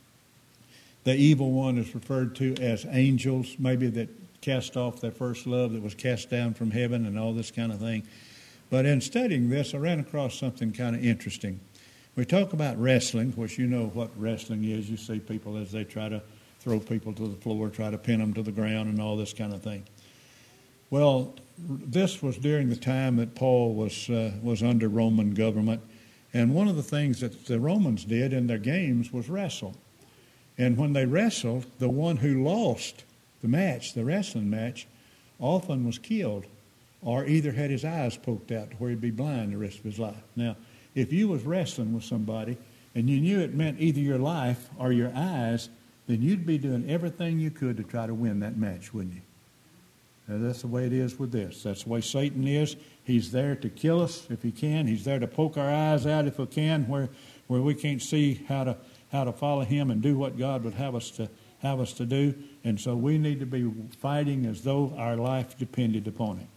The evil one is referred to as angels, maybe that cast off their first love, that was cast down from heaven and all this kind of thing. But in studying this, I ran across something kind of interesting. We talk about wrestling, which you know what wrestling is. You see people as they try to throw people to the floor, try to pin them to the ground and all this kind of thing. Well, this was during the time that Paul was under Roman government. And one of the things that the Romans did in their games was wrestle. And when they wrestled, the one who lost the match, the wrestling match, often was killed or either had his eyes poked out to where he'd be blind the rest of his life. Now, if you was wrestling with somebody and you knew it meant either your life or your eyes, then you'd be doing everything you could to try to win that match, wouldn't you? Now, that's the way it is with this. That's the way Satan is. He's there to kill us if he can. He's there to poke our eyes out if we can, where we can't see how to follow him and do what God would have us to do. And so we need to be fighting as though our life depended upon it.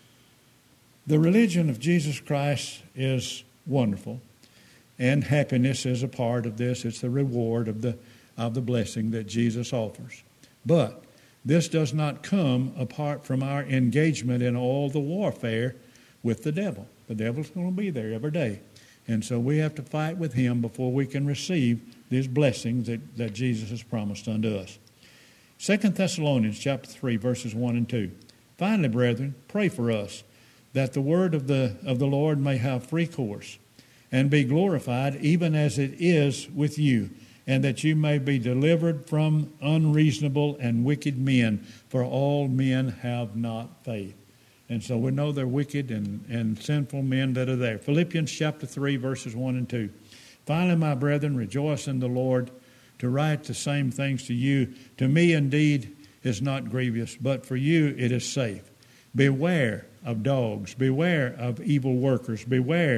The religion of Jesus Christ is wonderful, and happiness is a part of this. It's the reward of the blessing that Jesus offers. But this does not come apart from our engagement in all the warfare with the devil. The devil's going to be there every day. And so we have to fight with him before we can receive these blessings that Jesus has promised unto us. 2 Thessalonians chapter 3, verses 1 and 2. Finally, brethren, pray for us, that the word of the Lord may have free course, and be glorified even as it is with you, and that you may be delivered from unreasonable and wicked men, for all men have not faith. And so we know they're wicked and sinful men that are there. Philippians chapter 3, verses 1 and 2. Finally, my brethren, rejoice in the Lord. To write the same things to you, to me indeed is not grievous, but for you it is safe. Beware of dogs, beware of evil workers, beware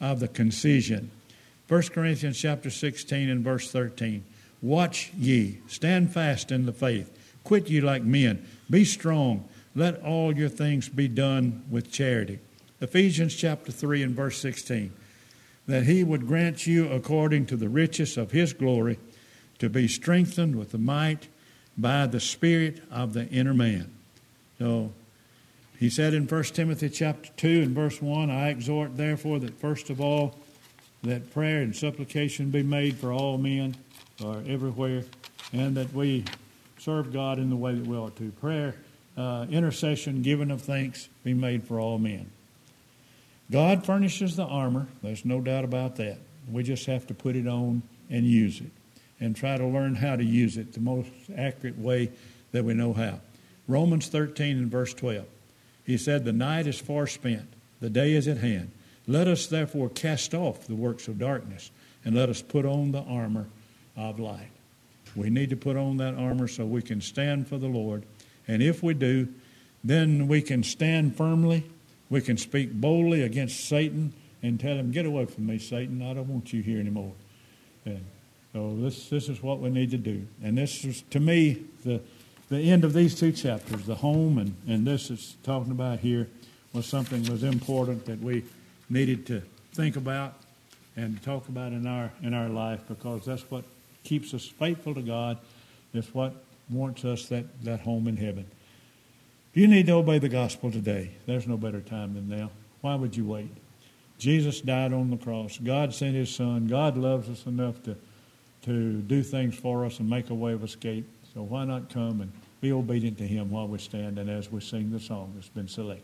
of the concision. 1 Corinthians chapter 16 and verse 13. Watch ye, stand fast in the faith, quit ye like men, be strong, let all your things be done with charity. Ephesians chapter 3 and verse 16. That he would grant you according to the riches of his glory to be strengthened with the might by the Spirit of the inner man. So he said in 1 Timothy chapter 2 and verse 1, I exhort therefore that first of all that prayer and supplication be made for all men or everywhere, and that we serve God in the way that we ought to. Prayer, intercession, giving of thanks be made for all men. God furnishes the armor. There's no doubt about that. We just have to put it on and use it and try to learn how to use it the most accurate way that we know how. Romans 13 and verse 12. He said, the night is far spent, the day is at hand. Let us therefore cast off the works of darkness and let us put on the armor of light. We need to put on that armor so we can stand for the Lord. And if we do, then we can stand firmly. We can speak boldly against Satan and tell him, get away from me, Satan. I don't want you here anymore. And so this is what we need to do. And this is, to me, the end of these two chapters, the home and this is talking about here, was something that was important that we needed to think about and talk about in our life, because that's what keeps us faithful to God. It's what warrants us that home in heaven. If you need to obey the gospel today, there's no better time than now. Why would you wait? Jesus died on the cross. God sent his Son. God loves us enough to do things for us and make a way of escape. So why not come and be obedient to him while we stand and as we sing the song that's been selected.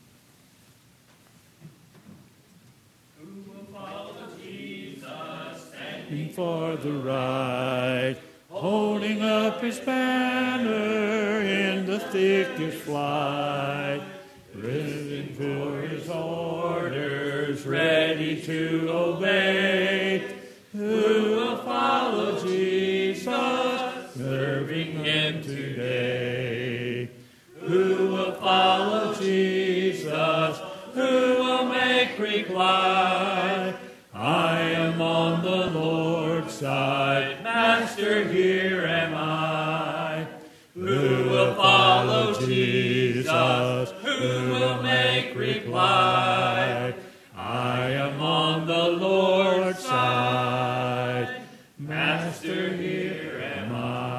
Who will follow Jesus, standing for the right, holding up his banner in the thickest flight, risen for his orders, ready to obey. Who will follow Jesus, serving him today? Who will follow Jesus? Who will make reply? I am on the Lord's side, Master, here am I. Who will follow Jesus? Who will make reply? I am on the Lord's side, Master, here am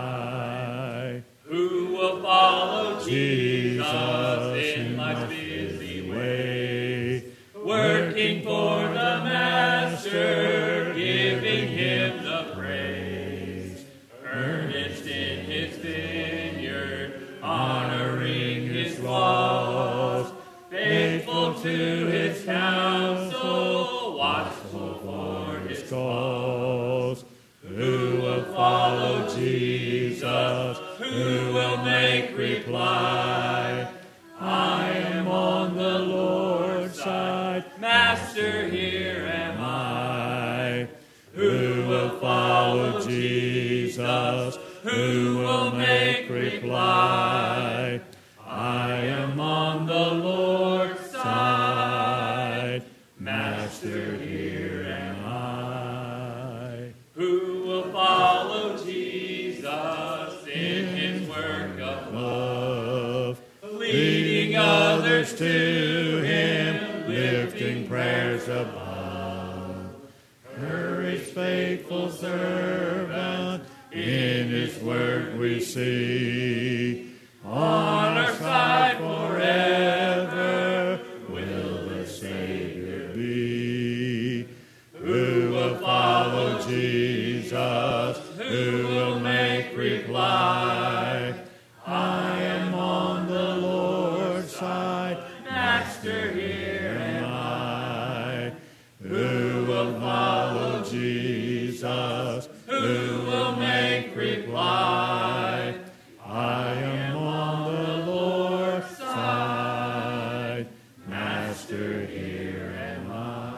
I. Who will follow Jesus in life's busy way, working for the Master, giving him the praise, earnest in his vineyard, honoring his laws, faithful to his counsel, watchful for his cause. Who will follow Jesus? Who will make reply? I am on the Lord's side, Master, here am I. Who will follow Jesus? Who will make reply? I am on the Lord's side, Master, here am I. Who will follow Jesus in his work of love, leading others to him, lifting prayers above. Courage, faithful servant, in his work we see. On our side forever will the Savior be. Who will follow Jesus? Who will make reply? I am on the Lord's side, Master, here am I. Who will follow Jesus? Who will make reply? I am on the Lord's side, Master, here am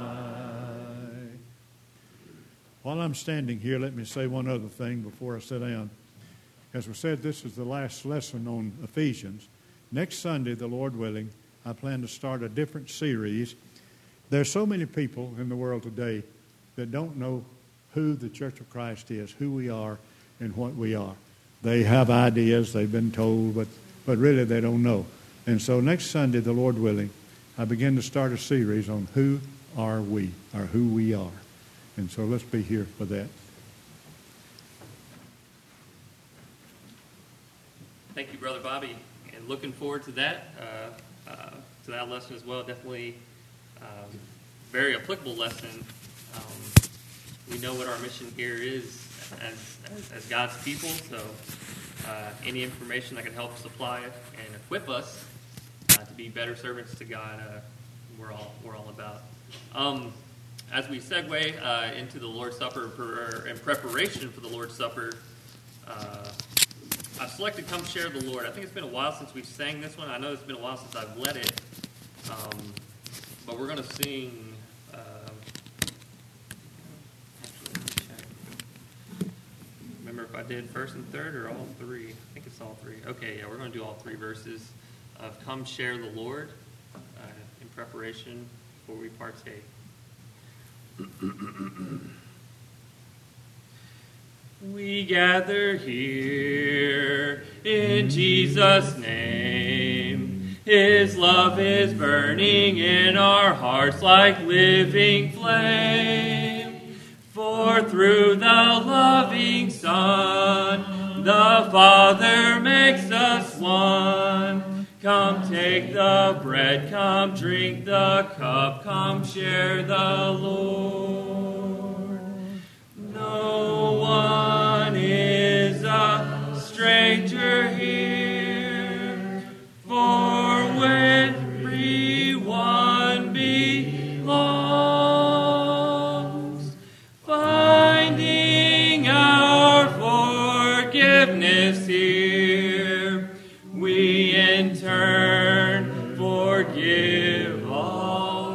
I. While I'm standing here, let me say one other thing before I sit down. As we said, this is the last lesson on Ephesians. Next Sunday, the Lord willing, I plan to start a different series, There are so many people in the world today that don't know who the Church of Christ is, who we are, and what we are. They have ideas, they've been told, but really they don't know. And so next Sunday, the Lord willing, I begin to start a series on who are we, or who we are. And so let's be here for that. Thank you, Brother Bobby, and looking forward to that lesson as well. Definitely very applicable lesson. We know what our mission here is as God's people, so any information that can help supply it and equip us to be better servants to God, we're all about. As we segue into the Lord's Supper, in preparation for the Lord's Supper, I've selected "Come Share the Lord." I think it's been a while since we've sang this one. I know it's been a while since I've led it, but we're going to sing. Actually, let me check. Remember if I did first and third or all three? I think it's all three. Okay, yeah, we're going to do all three verses of "Come Share the Lord" in preparation before we partake. We gather here in Jesus' name. His love is burning in our hearts like living flame. For through the loving Son, the Father makes us one. Come take the bread, come drink the cup, come share the Lord. No one is a stranger here, for everyone belongs. Finding our forgiveness here, we in turn forgive all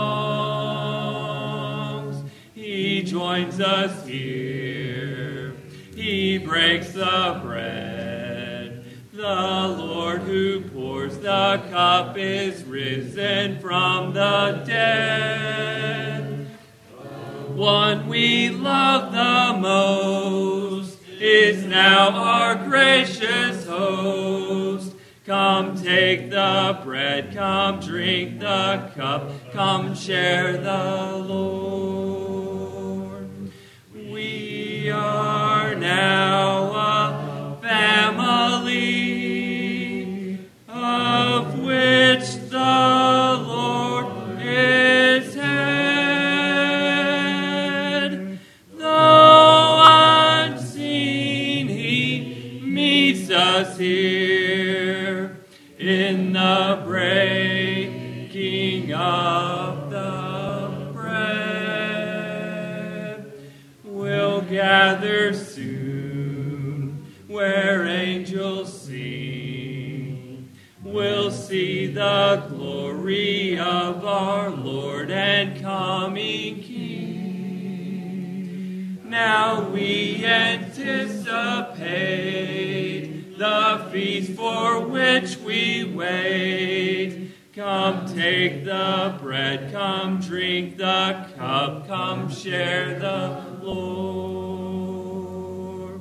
wrongs. He joins us here, he breaks the bread. The Lord who pours the cup is risen from the dead. One we love the most is now our gracious host. Come take the bread, come drink the cup, come share the Lord. We are now a family of which the Lord is head. Though unseen, he meets us here in the breaking of the bread. We'll gather soon where angels sing. We'll see the glory of our Lord and coming King. Now we anticipate the feast for which we wait. Come take the bread, come drink the cup, come share the Lord.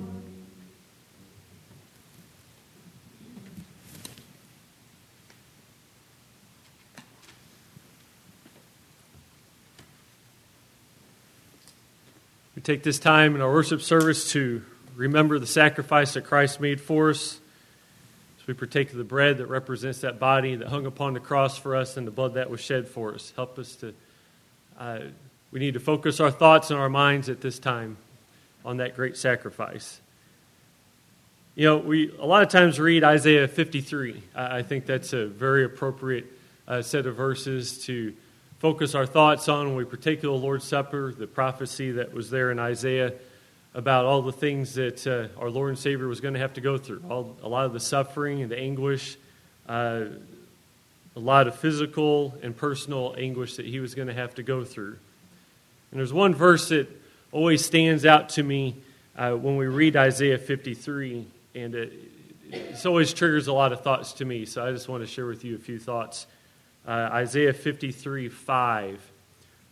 We take this time in our worship service to remember the sacrifice that Christ made for us. As we partake of the bread that represents that body that hung upon the cross for us and the blood that was shed for us. Help us to, we need to focus our thoughts and our minds at this time on that great sacrifice. You know, we a lot of times read Isaiah 53. I think that's a very appropriate set of verses to focus our thoughts on when we partake of the Lord's Supper, the prophecy that was there in Isaiah about all the things that our Lord and Savior was going to have to go through. A lot of the suffering and the anguish, a lot of physical and personal anguish that he was going to have to go through. And there's one verse that always stands out to me when we read Isaiah 53, and it always triggers a lot of thoughts to me, so I just want to share with you a few thoughts. Isaiah 53:5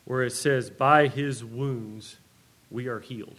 where it says, by his wounds we are healed.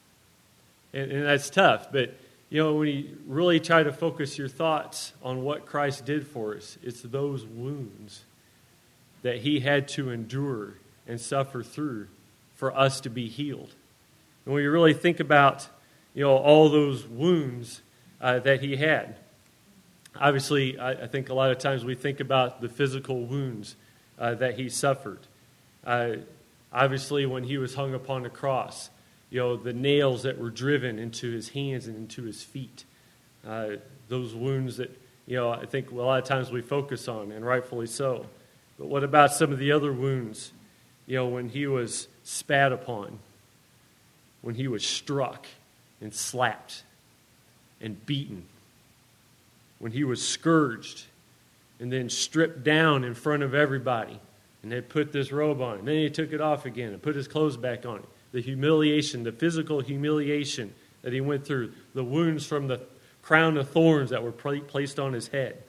And that's tough, but when you really try to focus your thoughts on what Christ did for us, it's those wounds that he had to endure and suffer through for us to be healed. And when you really think about, all those wounds that he had, obviously, I think a lot of times we think about the physical wounds that he suffered. Obviously, when he was hung upon the cross, the nails that were driven into his hands and into his feet. Those wounds that, I think a lot of times we focus on, and rightfully so. But what about some of the other wounds? When he was spat upon, when he was struck and slapped and beaten, when he was scourged and then stripped down in front of everybody, and they put this robe on, and then he took it off again and put his clothes back on. The humiliation, the physical humiliation that he went through, the wounds from the crown of thorns that were placed on his head.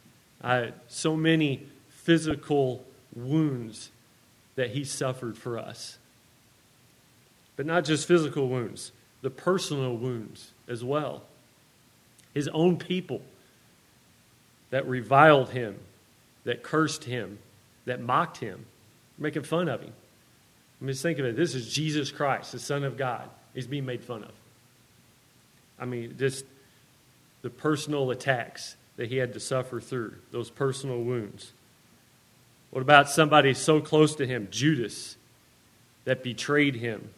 So many physical wounds that he suffered for us. But not just physical wounds, the personal wounds as well. His own people that reviled him, that cursed him, that mocked him, making fun of him. I mean, just think of it. This is Jesus Christ, the Son of God. He's being made fun of. I mean, just the personal attacks that he had to suffer through, those personal wounds. What about somebody so close to him, Judas, that betrayed him?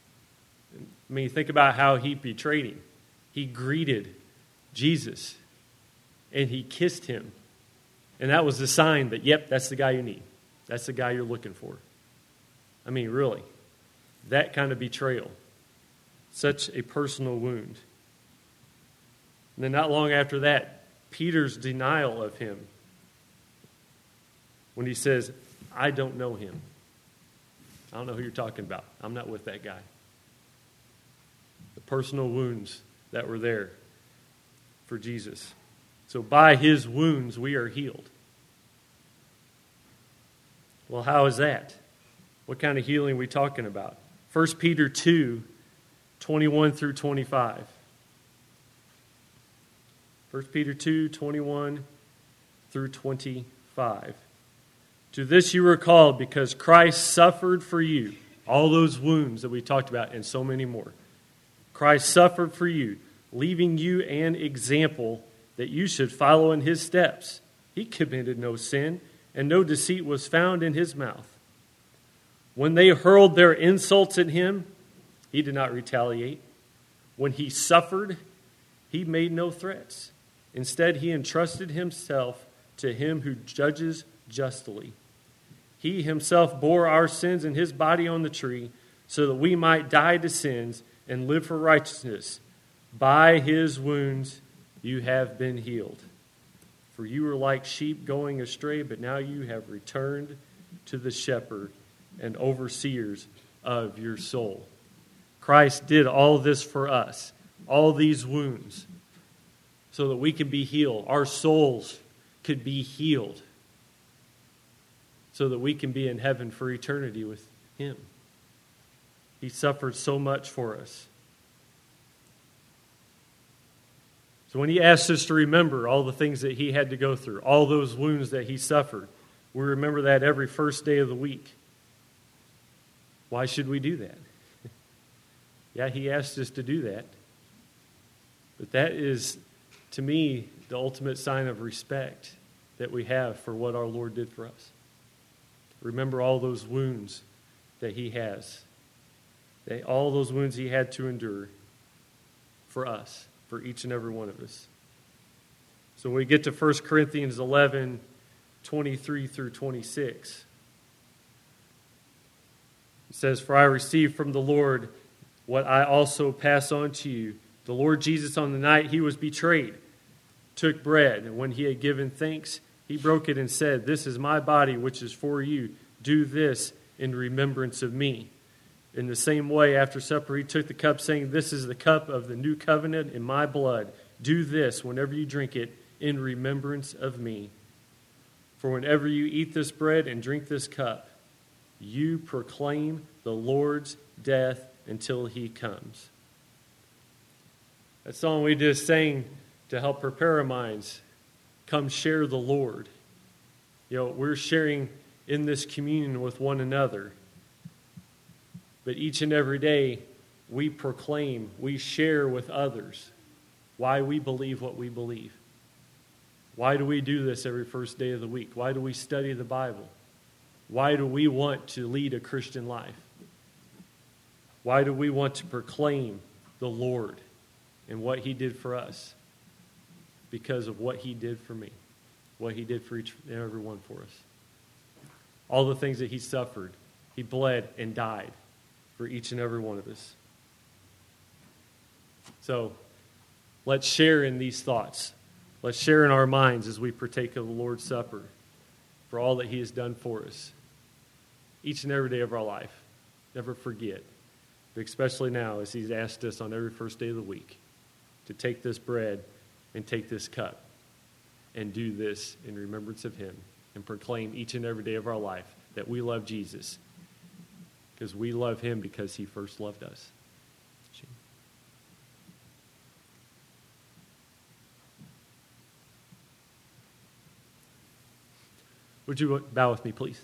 I mean, think about how he betrayed him. He greeted Jesus, and he kissed him. And that was the sign that, yep, that's the guy you need. That's the guy you're looking for. I mean, really, that kind of betrayal, such a personal wound. And then not long after that, Peter's denial of him when he says, I don't know him. I don't know who you're talking about. I'm not with that guy. The personal wounds that were there for Jesus. So by his wounds we are healed. Well, how is that? What kind of healing are we talking about? 1 Peter 2, 21 through 25. 1 Peter 2, 21 through 25. To this you were called because Christ suffered for you. All those wounds that we talked about and so many more. Christ suffered for you, leaving you an example that you should follow in his steps. He committed no sin, and no deceit was found in his mouth. When they hurled their insults at him, he did not retaliate. When he suffered, he made no threats. Instead, he entrusted himself to him who judges justly. He himself bore our sins in his body on the tree, so that we might die to sins and live for righteousness. By his wounds you have been healed. For you were like sheep going astray, but now you have returned to the shepherd and overseers of your soul. Christ did all this for us, all these wounds, so that we could be healed. Our souls could be healed, so that we can be in heaven for eternity with him. He suffered so much for us. So when he asks us to remember all the things that he had to go through, all those wounds that he suffered, we remember that every first day of the week. Why should we do that? Yeah, he asked us to do that. But that is, to me, the ultimate sign of respect that we have for what our Lord did for us. Remember all those wounds that he has. All those wounds he had to endure for us, for each and every one of us. So when we get to 1 Corinthians 11, 23 through 26, it says, For I received from the Lord what I also pass on to you. The Lord Jesus, on the night he was betrayed, took bread, and when he had given thanks, he broke it and said, This is my body, which is for you. Do this in remembrance of me. In the same way, after supper, he took the cup, saying, This is the cup of the new covenant in my blood. Do this whenever you drink it in remembrance of me. For whenever you eat this bread and drink this cup, you proclaim the Lord's death until he comes. That song we just sang to help prepare our minds. Come share the Lord. We're sharing in this communion with one another. But each and every day, we proclaim, we share with others why we believe what we believe. Why do we do this every first day of the week? Why do we study the Bible? Why do we want to lead a Christian life? Why do we want to proclaim the Lord and what he did for us? Because of what he did for me, what he did for each and every one for us. All the things that he suffered, he bled and died for each and every one of us. So, let's share in these thoughts. Let's share in our minds as we partake of the Lord's Supper for all that he has done for us. Each and every day of our life. Never forget. But especially now as he's asked us on every first day of the week to take this bread and take this cup and do this in remembrance of him and proclaim each and every day of our life that we love Jesus because we love him because he first loved us. Would you bow with me, please?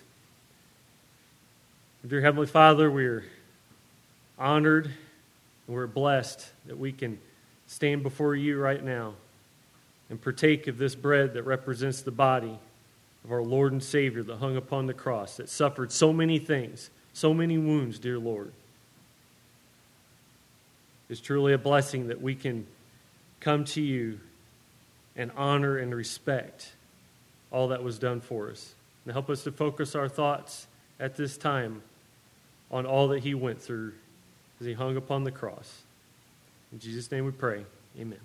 Dear Heavenly Father, we're honored and we're blessed that we can stand before you right now and partake of this bread that represents the body of our Lord and Savior that hung upon the cross, that suffered so many things, so many wounds, dear Lord. It's truly a blessing that we can come to you and honor and respect all that was done for us. And help us to focus our thoughts at this time on all that he went through as he hung upon the cross. In Jesus' name we pray. Amen.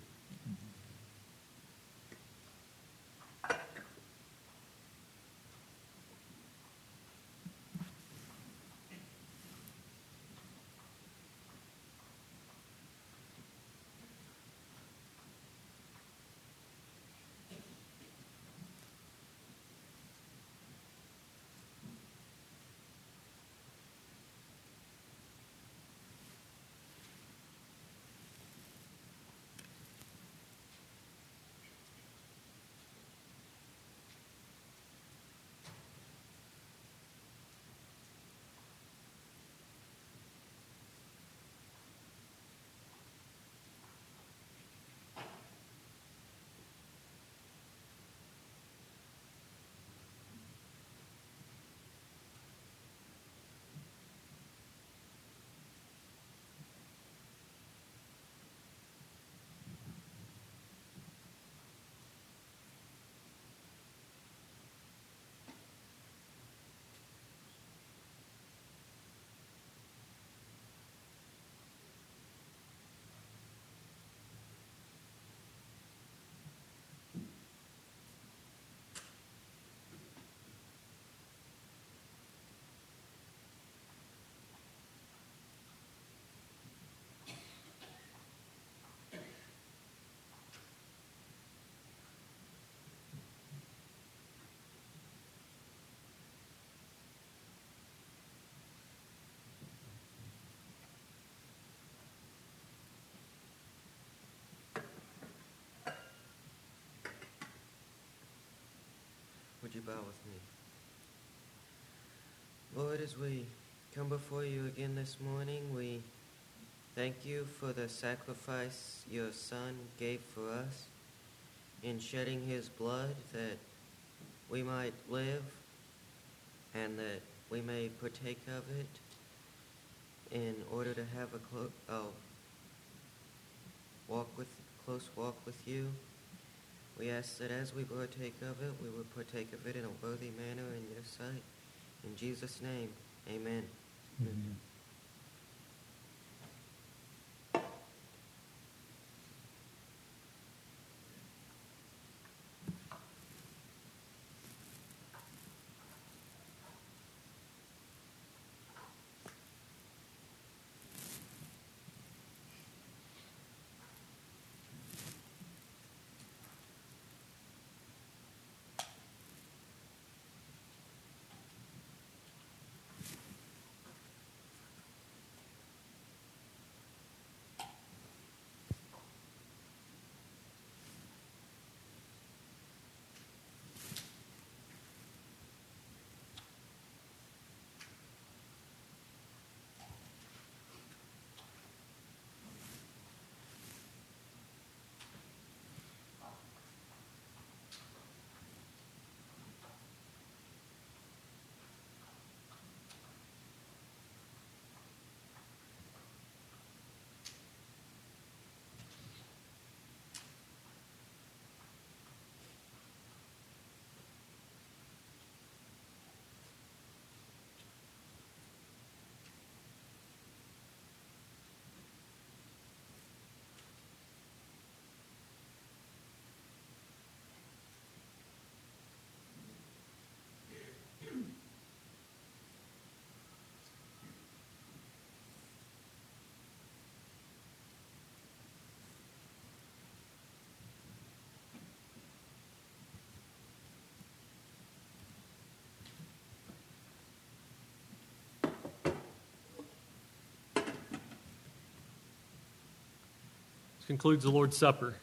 Would you bow with me? Lord, as we come before you again this morning, we thank you for the sacrifice your Son gave for us in shedding his blood that we might live and that we may partake of it in order to have a close walk with you. We ask that as we partake of it, we would partake of it in a worthy manner in your sight. In Jesus' name, amen. Amen. This concludes the Lord's Supper.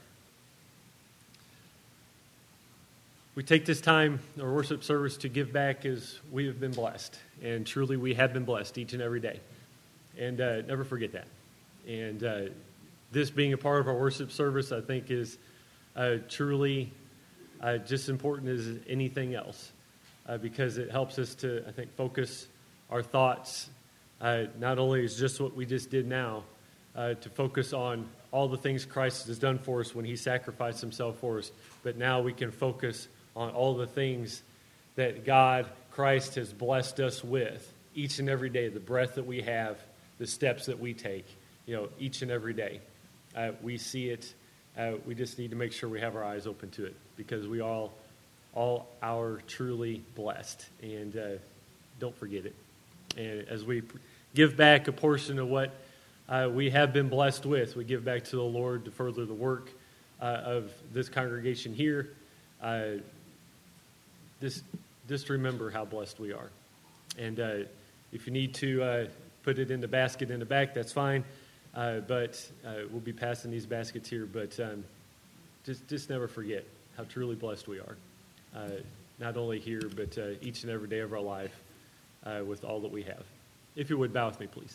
We take this time, our worship service, to give back as we have been blessed. And truly we have been blessed each and every day. And never forget that. And this being a part of our worship service, I think, is truly just as important as anything else. Because it helps us to, I think, focus our thoughts, not only as just what we just did now, to focus on all the things Christ has done for us when he sacrificed himself for us, but now we can focus on all the things that God, Christ, has blessed us with each and every day, the breath that we have, the steps that we take, each and every day. We see it. We just need to make sure we have our eyes open to it, because we all are truly blessed, and don't forget it. And as we give back a portion of what we have been blessed with, we give back to the Lord to further the work of this congregation here. Just remember how blessed we are. And if you need to put it in the basket in the back, that's fine. But we'll be passing these baskets here. But just never forget how truly blessed we are. Not only here, but each and every day of our life with all that we have. If you would, bow with me, please.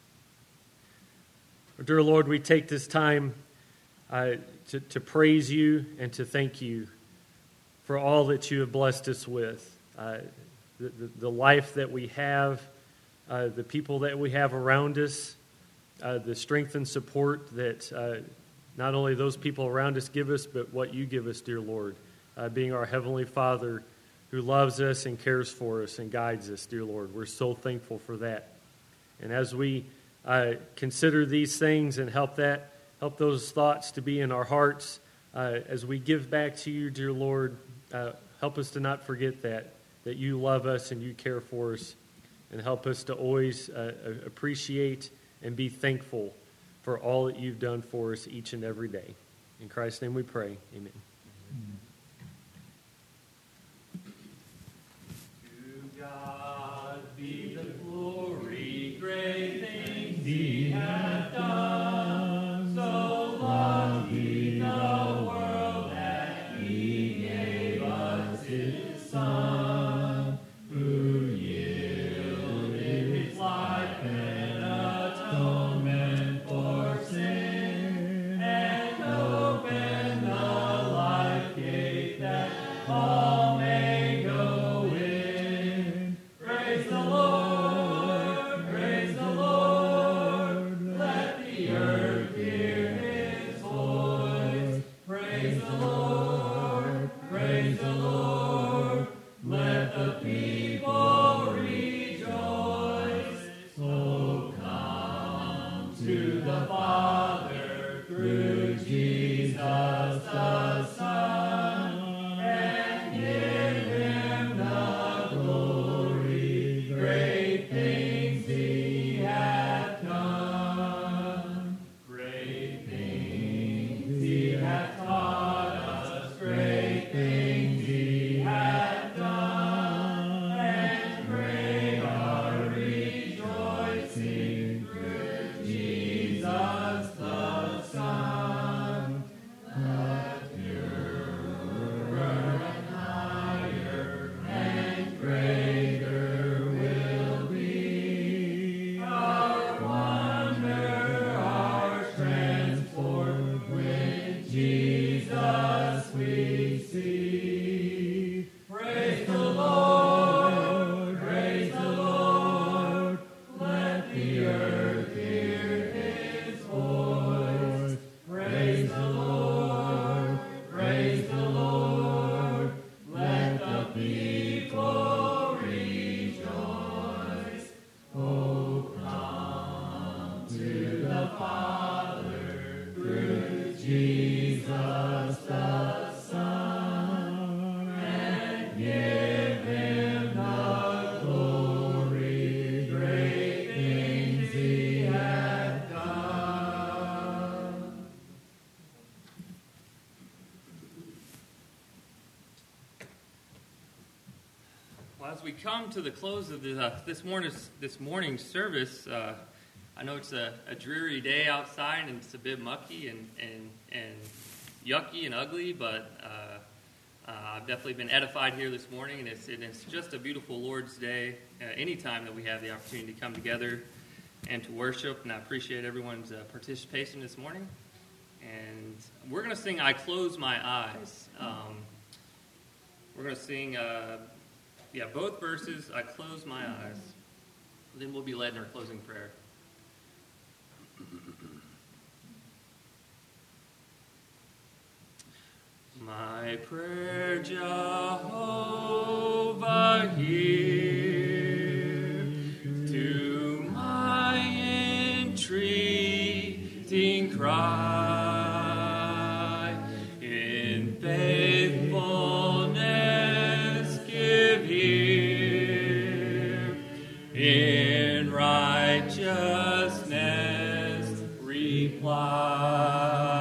Dear Lord, we take this time to praise you and to thank you for all that you have blessed us with. The life that we have, the people that we have around us, the strength and support that not only those people around us give us, but what you give us, dear Lord, being our Heavenly Father who loves us and cares for us and guides us, dear Lord. We're so thankful for that. And as we consider these things and help those thoughts to be in our hearts, as we give back to you, dear Lord, help us to not forget that you love us and you care for us, and help us to always appreciate and be thankful for all that you've done for us each and every day. In Christ's name we pray. Amen. To God be the glory, great things he hath done. So loved he the world that he gave us his Son, who yielded his life an atonement for sin, and opened the life gate that all may go in. Praise the Lord, praise the Lord, let the earth hear his voice. Praise the Lord, praise the Lord, let the people rejoice. So come to the Father through Jesus the Son, and give him the glory, great things he hath done. Great things he hath taught us, great things he hath done, and great our rejoicing through Jesus the Son. But purer and higher and greater will be our wonder, our transport, with Jesus we see. Praise the Lord, praise the Lord, let the earth hear his voice. Praise the Lord, praise the Lord, let the people rejoice. Oh, come to the Father through Jesus the Son, and give him the glory, great things he hath done. Well, as we come to the close of this morning's service, I know it's a dreary day outside and it's a bit mucky and yucky and ugly, but I've definitely been edified here this morning, and it's just a beautiful Lord's Day anytime that we have the opportunity to come together and to worship, and I appreciate everyone's participation this morning. And we're going to sing I Close My Eyes. We're going to sing both verses, I Close My Eyes. Then we'll be led in our closing prayer. My prayer, Jehovah, hear to my entreating cry. In faithfulness give ear, in righteousness reply.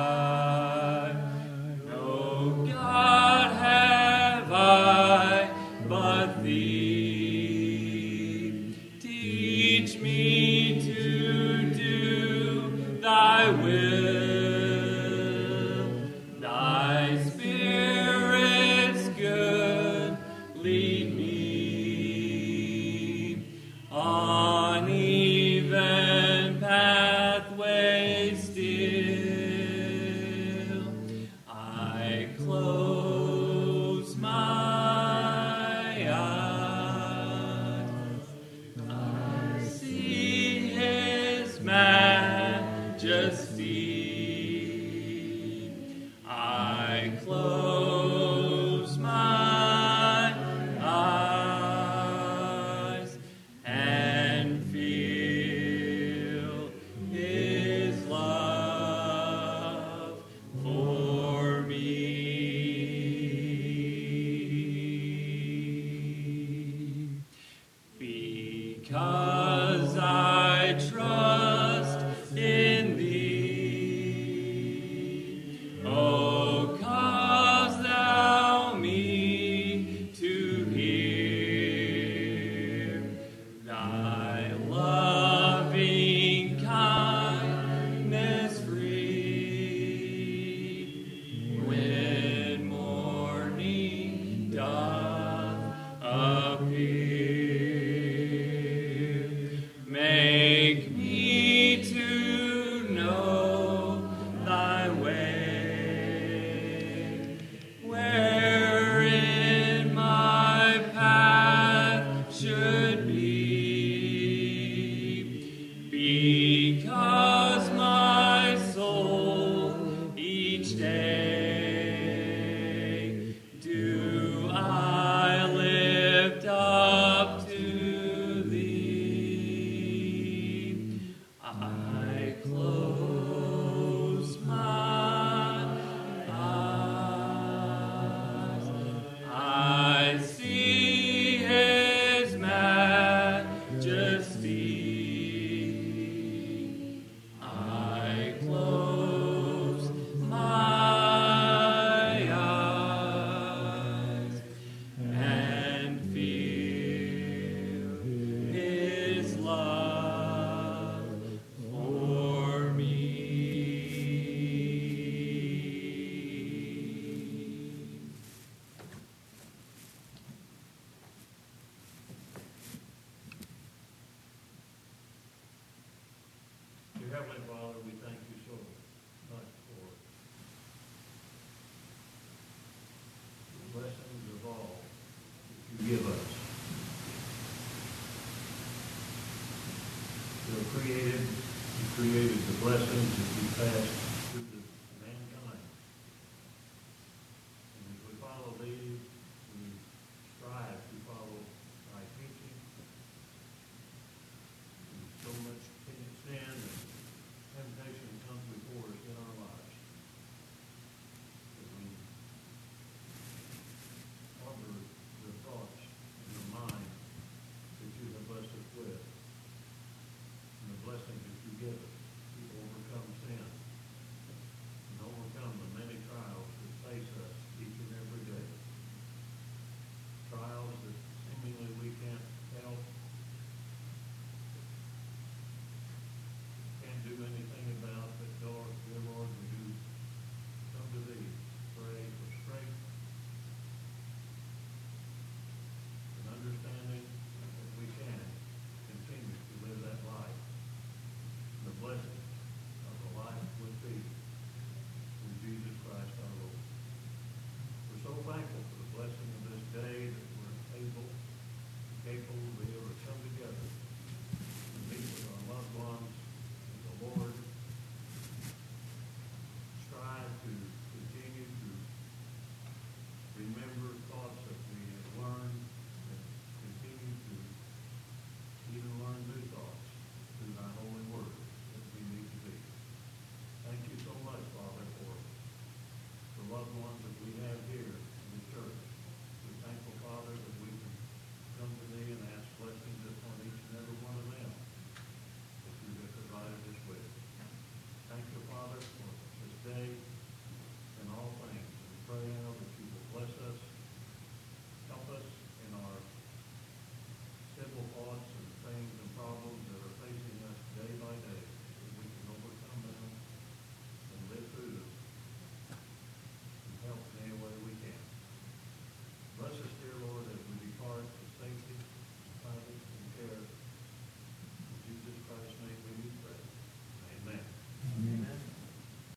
Heavenly Father, we thank you so much for the blessings of all that you give us. You created the blessings that you pass